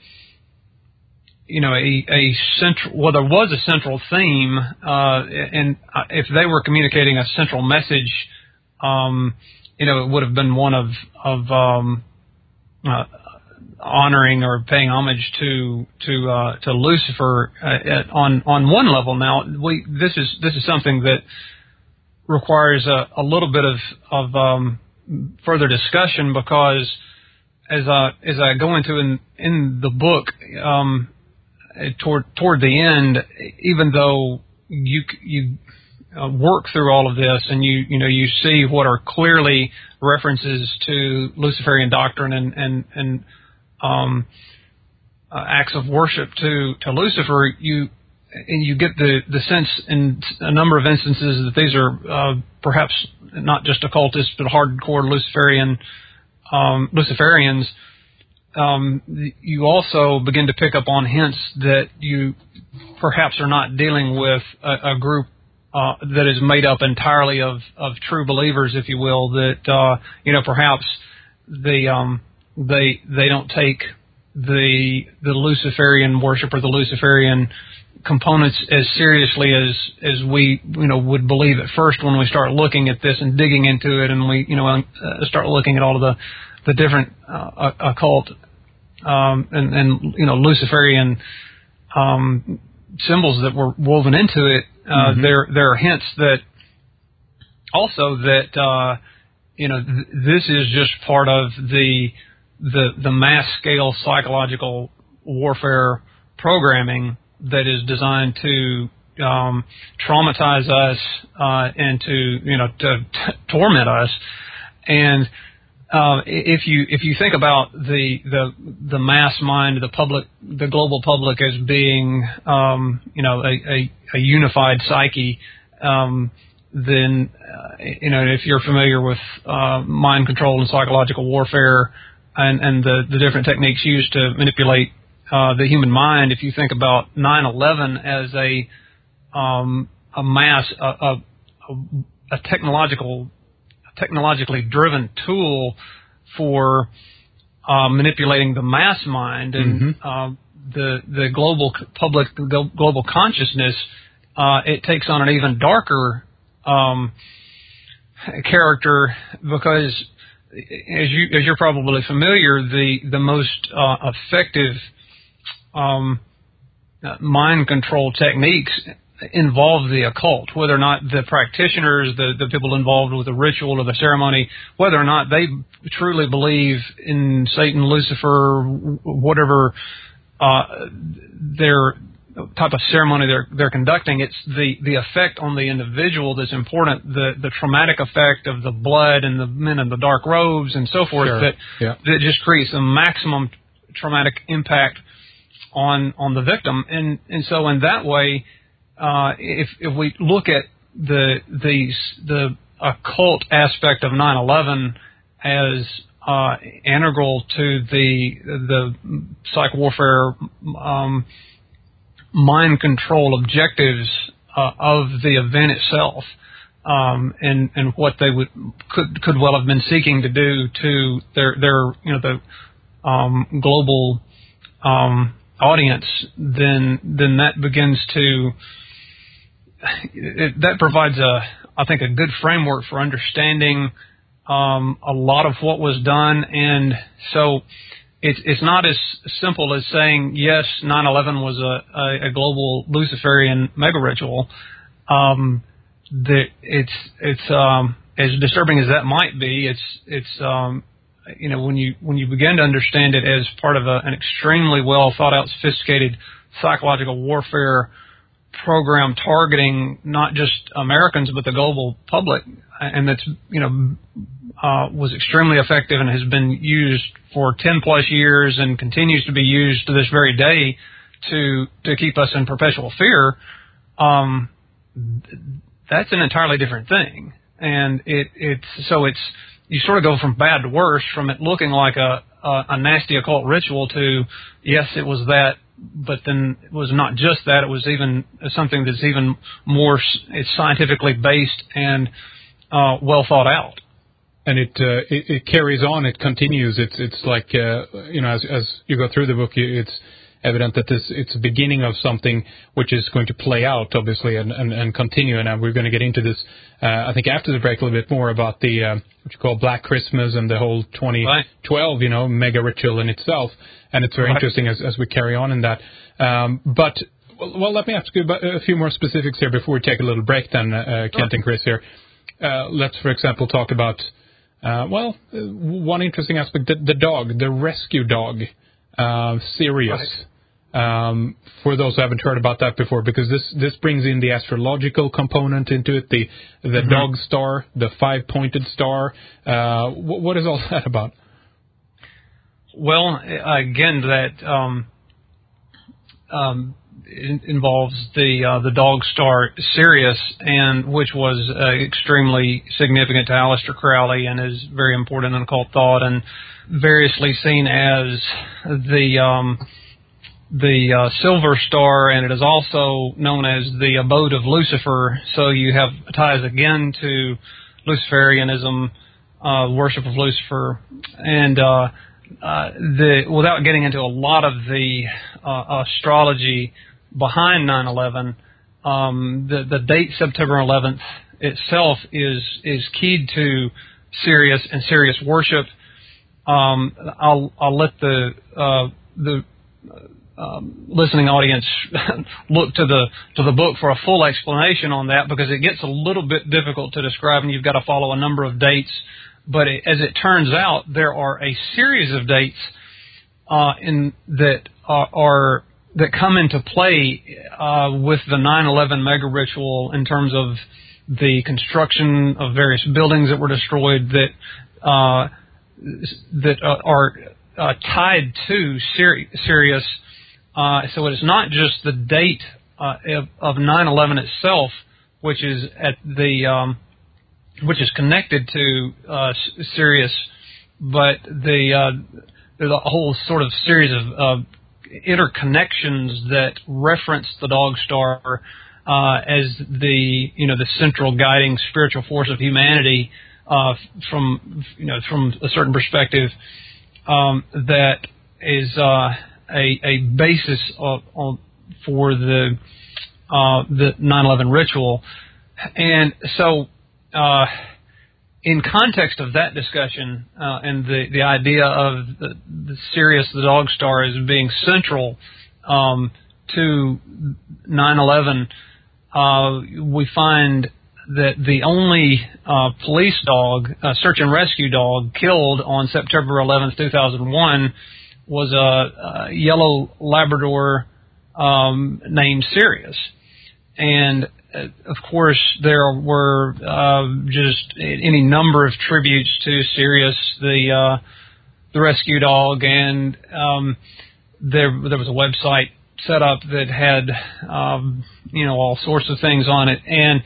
Speaker 2: you know, a, a central. Well, there was a central theme, uh, and if they were communicating a central message, um, you know, it would have been one of of um, uh, honoring or paying homage to to uh, to Lucifer uh, at, on on one level. Now, we this is this is something that requires a, a little bit of of um, further discussion, because as I as I go into in in the book, um, toward toward the end, even though you you uh, work through all of this and you you know you see what are clearly references to Luciferian doctrine and and and um, uh, acts of worship to to Lucifer, you and you get the the sense in a number of instances that these are uh, perhaps not just occultists but hardcore Luciferian um, Luciferians. Um, you also begin to pick up on hints that you perhaps are not dealing with a, a group uh, that is made up entirely of, of true believers, if you will. That uh, you know, perhaps the um, they they don't take the the Luciferian worship or the Luciferian components as seriously as as we you know would believe at first when we start looking at this and digging into it, and we you know uh, start looking at all of the the different uh, occult um, and, and you know Luciferian um, symbols that were woven into it. Uh, mm-hmm. There there are hints that also that uh, you know th- this is just part of the the the mass scale psychological warfare programming that is designed to um, traumatize us uh, and to you know to t- torment us. And uh, if you if you think about the the the mass mind, the public, the global public as being um, you know a, a, a unified psyche, um, then uh, you know if you're familiar with uh, mind control and psychological warfare and, and the, the different techniques used to manipulate Uh, the human mind, if you think about nine eleven as a um, a mass, a, a, a technological, a technologically driven tool for uh, manipulating the mass mind and mm-hmm. uh, the the global public global consciousness, uh, it takes on an even darker um, character, because as you as you're probably familiar, the the most uh, effective Um, uh, mind control techniques involve the occult, whether or not the practitioners, the, the people involved with the ritual or the ceremony, whether or not they truly believe in Satan, Lucifer, whatever uh, their type of ceremony they're they're conducting. It's the, the effect on the individual that's important, the the traumatic effect of the blood and the men in the dark robes and so forth,
Speaker 1: sure.
Speaker 2: that
Speaker 1: yeah.
Speaker 2: that just creates a maximum traumatic impact on on the victim. And and so in that way, uh, if if we look at the the the occult aspect of nine eleven as uh, integral to the the psych warfare um, mind control objectives uh, of the event itself, um, and and what they would could could well have been seeking to do to their their you know the um, global um, audience, then then that begins to it, that provides a I think a good framework for understanding um, a lot of what was done. And so it's it's not as simple as saying yes, nine eleven was a, a, a global Luciferian mega ritual. Um, the, it's it's um, as disturbing as that might be. It's it's um, you know when you when you begin to understand it as part of a, an extremely well thought out, sophisticated psychological warfare program targeting not just Americans but the global public, and that's you know uh, was extremely effective and has been used for ten plus years and continues to be used to this very day to to keep us in perpetual fear. Um, that's an entirely different thing, and it it's so it's you sort of go from bad to worse, from it looking like a a, a nasty occult ritual to yes, it was that. But then it was not just that; it was even something that's even more it's scientifically based and uh, well thought out.
Speaker 1: And it, uh, it it carries on; it continues. It's it's like uh, you know, as as you go through the book, it's evident that this it's the beginning of something which is going to play out, obviously, and and, and continue. And uh, we're going to get into this, uh, I think, after the break a little bit more about the uh, what you call Black Christmas and the whole twenty twelve, right. you know, mega ritual in itself. And it's very right. interesting as, as we carry on in that. Um, but, well, let me ask you about a few more specifics here before we take a little break then, uh, Kent and Chris here. Uh, let's, for example, talk about, uh, well, one interesting aspect, the, the dog, the rescue dog, uh, Sirius. Right. Um, for those who haven't heard about that before, because this, this brings in the astrological component into it, the, the mm-hmm. dog star, the five-pointed star. Uh, what, what is all that about?
Speaker 2: Well, again, that um, um, in, involves the uh, the dog star Sirius, and which was uh, extremely significant to Aleister Crowley and is very important in occult thought, and variously seen as the um, the uh, silver star, and it is also known as the abode of Lucifer. So you have ties again to Luciferianism, uh, worship of Lucifer, and uh, Uh, the without getting into a lot of the uh, astrology behind nine eleven, um, the the date September eleventh itself is is keyed to Sirius and Sirius worship. Um, I'll I'll let the uh, the um, listening audience look to the to the book for a full explanation on that, because it gets a little bit difficult to describe, and you've got to follow a number of dates. But it, as it turns out, there are a series of dates uh, in that are, are that come into play uh, with the nine eleven mega ritual in terms of the construction of various buildings that were destroyed that uh, that are uh, tied to Siri- Sirius. Uh, so it is not just the date uh, of, of nine eleven itself, which is at the um, which is connected to uh, Sirius, but the uh, there's a whole sort of series of uh, interconnections that reference the dog star uh, as the you know the central guiding spiritual force of humanity uh, from you know from a certain perspective um, that is uh, a a basis of, of, for the uh, the nine eleven ritual, and so. Uh, in context of that discussion uh, and the, the idea of the, the Sirius, the dog star, as being central um, to nine eleven, uh, we find that the only uh, police dog, uh, search and rescue dog, killed on September eleventh, two thousand one was a, a yellow Labrador um, named Sirius. And Uh, of course, there were uh, just any number of tributes to Sirius, the uh, the rescue dog, and um, there there was a website set up that had um, you know all sorts of things on it. And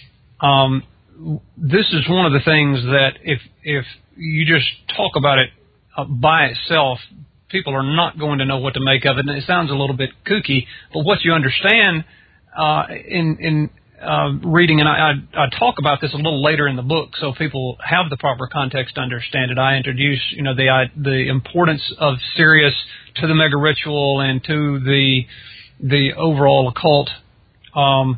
Speaker 2: um, this is one of the things that if if you just talk about it uh, by itself, people are not going to know what to make of it. And it sounds a little bit kooky, but what you understand. Uh, in in uh, reading, and I, I, I talk about this a little later in the book, so people have the proper context to understand it. I introduce, you know, the I, the importance of Sirius to the mega ritual and to the the overall occult um,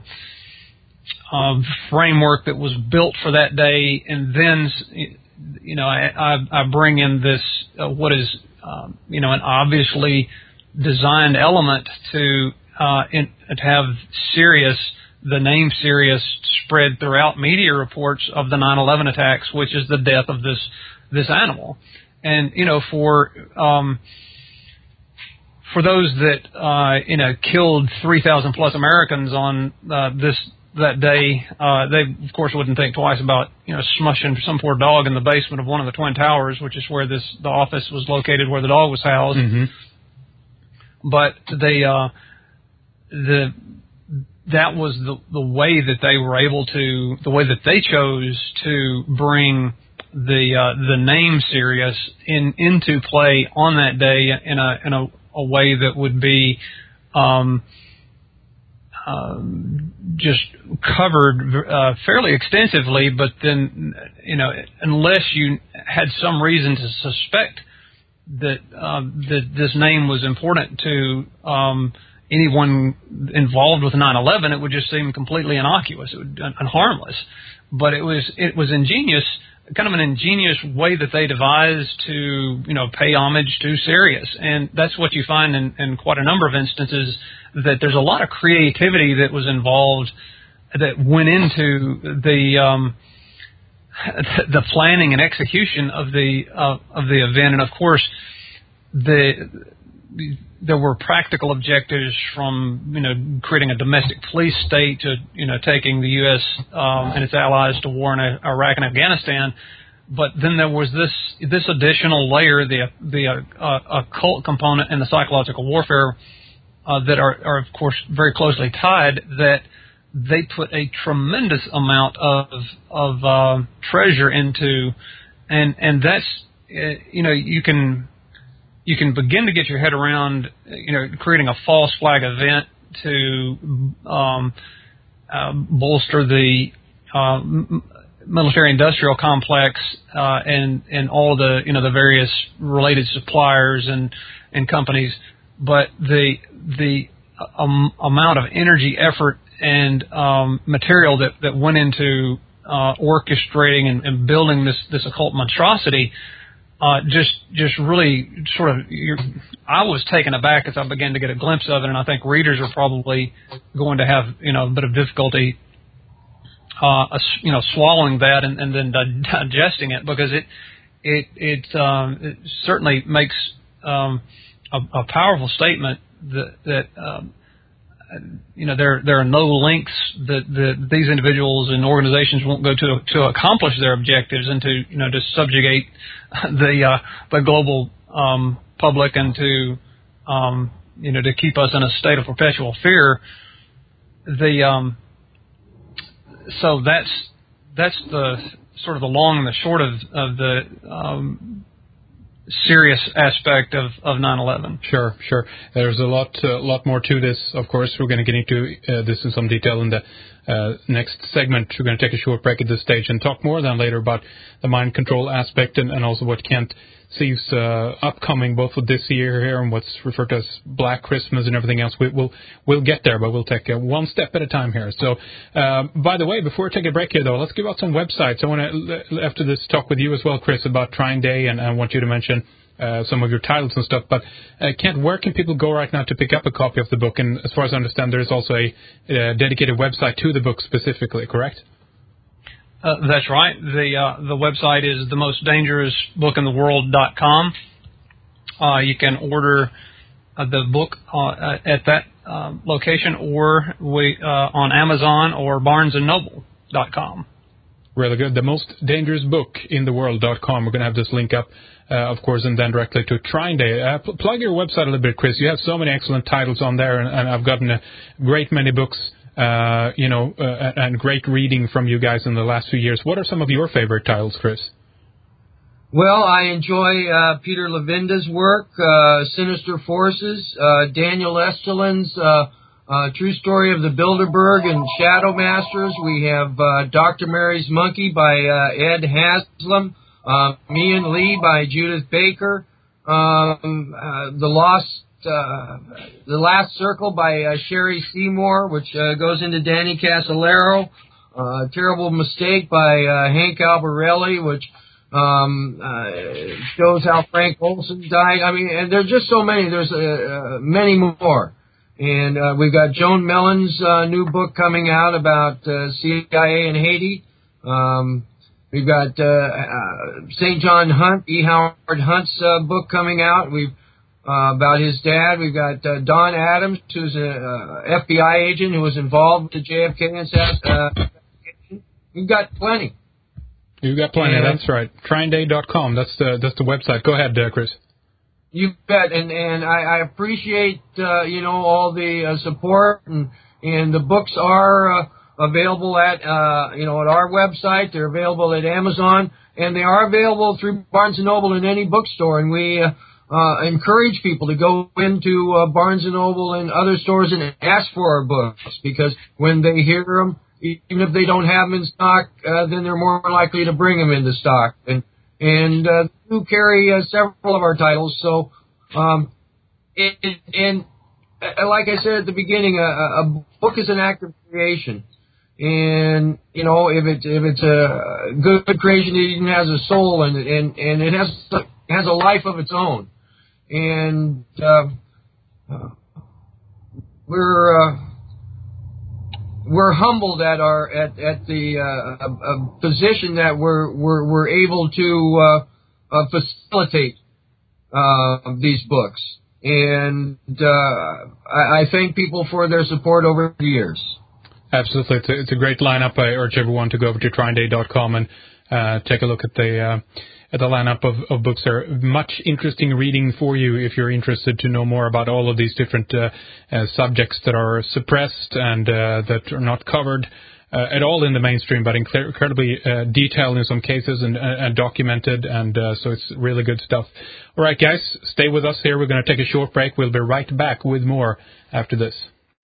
Speaker 2: uh, framework that was built for that day, and then, you know, I, I, I bring in this uh, what is um, you know, an obviously designed element to uh, in, to have Sirius, the name Sirius, spread throughout media reports of the nine eleven attacks, which is the death of this this animal. And you know, for um, for those that uh, you know killed three thousand plus Americans on uh, this that day, uh, they of course wouldn't think twice about you know smushing some poor dog in the basement of one of the Twin Towers, which is where this the office was located, where the dog was housed.
Speaker 1: Mm-hmm.
Speaker 2: But they uh, the that was the the way that they were able to the way that they chose to bring the uh, the name Sirius in into play on that day in a in a, a way that would be um, um, just covered uh, fairly extensively, but then you know unless you had some reason to suspect that uh, that this name was important to um, anyone involved with nine eleven, it would just seem completely innocuous, it would and harmless. But it was it was ingenious, kind of an ingenious way that they devised to you know pay homage to Sirius, and that's what you find in, in quite a number of instances, that there's a lot of creativity that was involved that went into the um, the planning and execution of the uh, of the event. And of course, the there were practical objectives, from you know creating a domestic police state to you know taking the U S um, and its allies to war in Iraq and Afghanistan. But then there was this this additional layer, the the uh, occult component and the psychological warfare uh, that are, are of course very closely tied, that they put a tremendous amount of of uh, treasure into, and and that's uh, you know you can you can begin to get your head around you know creating a false flag event to um, uh, bolster the uh, military industrial complex uh, and and all the you know the various related suppliers and and companies, but the the um, amount of energy, effort, and um, material that, that went into uh, orchestrating and, and building this, this occult monstrosity uh, just just really sort of you're, I was taken aback as I began to get a glimpse of it, and I think readers are probably going to have you know a bit of difficulty uh, you know swallowing that and, and then di- digesting it, because it it it, um, it certainly makes um, a, a powerful statement that that um, you know there there are no links that, that these individuals and organizations won't go to to accomplish their objectives and to you know to subjugate the uh, the global um, public and to um, you know to keep us in a state of perpetual fear. The um, so that's that's the sort of the long and the short of of the um, serious aspect of, of nine eleven.
Speaker 1: Sure, sure. There's a lot, a uh, lot more to this. Of course, we're going to get into uh, this in some detail in the uh, next segment. We're going to take a short break at this stage and talk more then later about the mind control aspect and, and also what Kent sees uh, upcoming, both with this year here and what's referred to as Black Christmas and everything else. We, we'll we'll get there, but we'll take uh, one step at a time here. So, uh, by the way, before we take a break here, though, let's give out some websites. I want to, after this, talk with you as well, Chris, about Trying Day, and I want you to mention uh, some of your titles and stuff. But, uh, Kent, where can people go right now to pick up a copy of the book? And as far as I understand, there is also a uh, dedicated website to the book specifically, correct?
Speaker 2: Uh, that's right. The uh, the website is the most dangerous book in the world dot com. Uh, you can order uh, the book uh, at that uh, location, or we uh, on Amazon or Barnes and Noble dot com.
Speaker 1: Really good. The most dangerous book in the world dot com. We're going to have this link up, uh, of course, and then directly to Trying Day. Uh, pl- plug your website a little bit, Chris. You have so many excellent titles on there, and, and I've gotten a great many books. Uh, you know, uh, and great reading from you guys in the last few years. What are some of your favorite titles, Chris?
Speaker 3: Well, I enjoy uh, Peter Levinda's work, uh, Sinister Forces, uh, Daniel Estulin's uh, uh, True Story of the Bilderberg and Shadow Masters. We have uh, Doctor Mary's Monkey by uh, Ed Haslam, uh, Me and Lee by Judith Baker, um, uh, The Lost Uh, The Last Circle by uh, Sherry Seymour, which uh, goes into Danny Casolaro. Uh, Terrible Mistake by uh, Hank Albarelli, which um, uh, shows how Frank Olson died. I mean, and there's just so many. There's uh, uh, many more. And uh, we've got Joan Mellon's uh, new book coming out about uh, C I A in Haiti. Um, we've got uh, uh, Saint John Hunt, E. Howard Hunt's uh, book coming out. We've uh, about his dad. We've got uh, Don Adams, who's an uh, F B I agent who was involved with the J F K assassination. We've got plenty.
Speaker 1: You've got plenty.
Speaker 3: And
Speaker 1: that's right. Trine Day dot com. That's the that's the website. Go ahead, uh, Chris.
Speaker 3: You bet, and and I, I appreciate uh, you know all the uh, support, and and the books are uh, available at uh, you know at our website. They're available at Amazon, and they are available through Barnes and Noble in any bookstore. And we uh, uh, encourage people to go into uh, Barnes and Noble and other stores and ask for our books, because when they hear them, even if they don't have them in stock, uh, then they're more likely to bring them into stock. And and uh, we do carry uh, several of our titles. So, um, it, it, and uh, like I said at the beginning, a, a book is an act of creation. And you know, if it's if it's a good creation, it even has a soul, and and and it has has a life of its own. And uh, uh, we're. Uh, We're humbled at our at at the uh, uh, position that we're we're we're able to uh, uh, facilitate uh, these books, and uh, I, I thank people for their support over the years.
Speaker 1: Absolutely, it's a, it's a great lineup. I urge everyone to go over to Trine Day dot com and uh, take a look at the uh, at the lineup of, of books. There are much interesting reading for you if you're interested to know more about all of these different uh, uh, subjects that are suppressed and uh, that are not covered uh, at all in the mainstream, but incredibly uh, detailed in some cases and, uh, and documented, and uh, so it's really good stuff. All right, guys, stay with us here. We're going to take a short break. We'll be right back with more after this.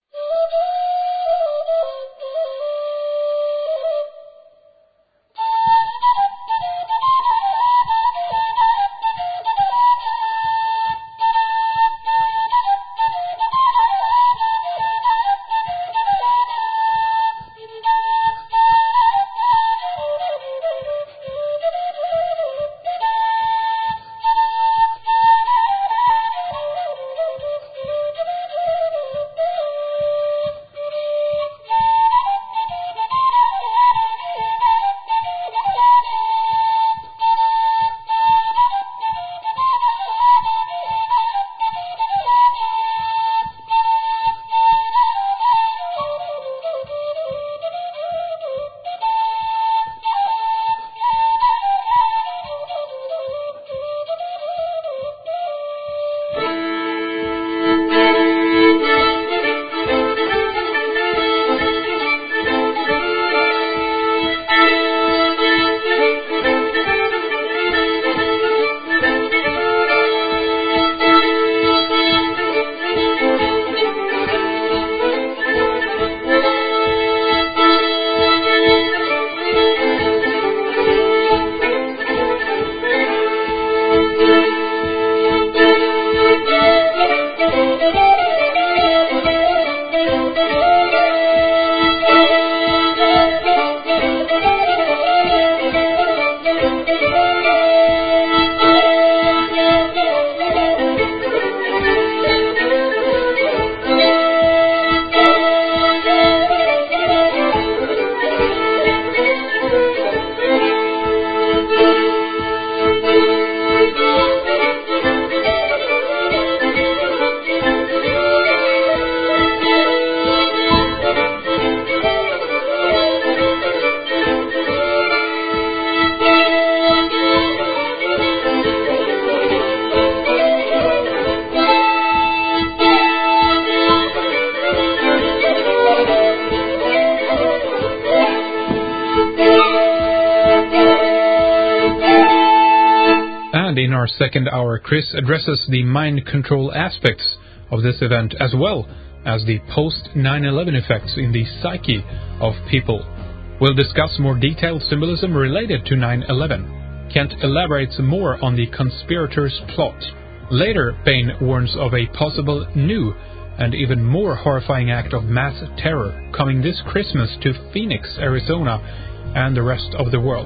Speaker 1: In our second hour, Chris addresses the mind control aspects of this event, as well as the post nine eleven effects in the psyche of people. We'll discuss more detailed symbolism related to nine eleven. Kent elaborates more on the conspirators' plot. Later, Payne warns of a possible new and even more horrifying act of mass terror coming this Christmas to Phoenix, Arizona, and the rest of the world.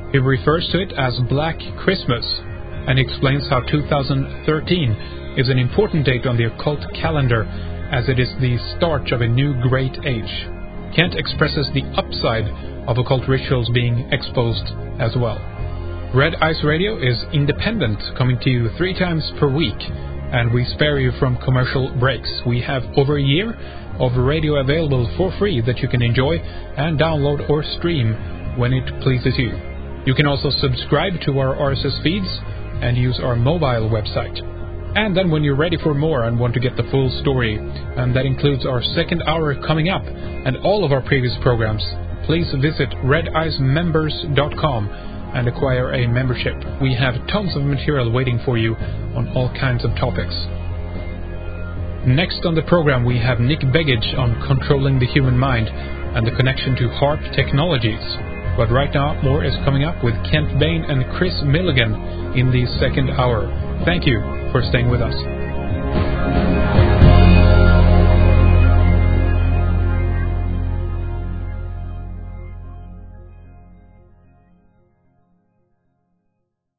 Speaker 1: He refers to it as Black Christmas, and explains how two thousand thirteen is an important date on the occult calendar, as it is the start of a new great age. Kent expresses the upside of occult rituals being exposed as well. Red Ice Radio is independent, coming to you three times per week, and we spare you from commercial breaks. We have over a year of radio available for free that you can enjoy and download or stream when it pleases you. You can also subscribe to our R S S feeds and use our mobile website. And then when you're ready for more and want to get the full story, and that includes our second hour coming up and all of our previous programs, please visit red ice members dot com and acquire a membership. We have tons of material waiting for you on all kinds of topics. Next on the program we have Nick Begich on controlling the human mind and the connection to HAARP technologies. But right now more is coming up with Kent Bain and Chris Milligan in the second hour. Thank you for staying with us.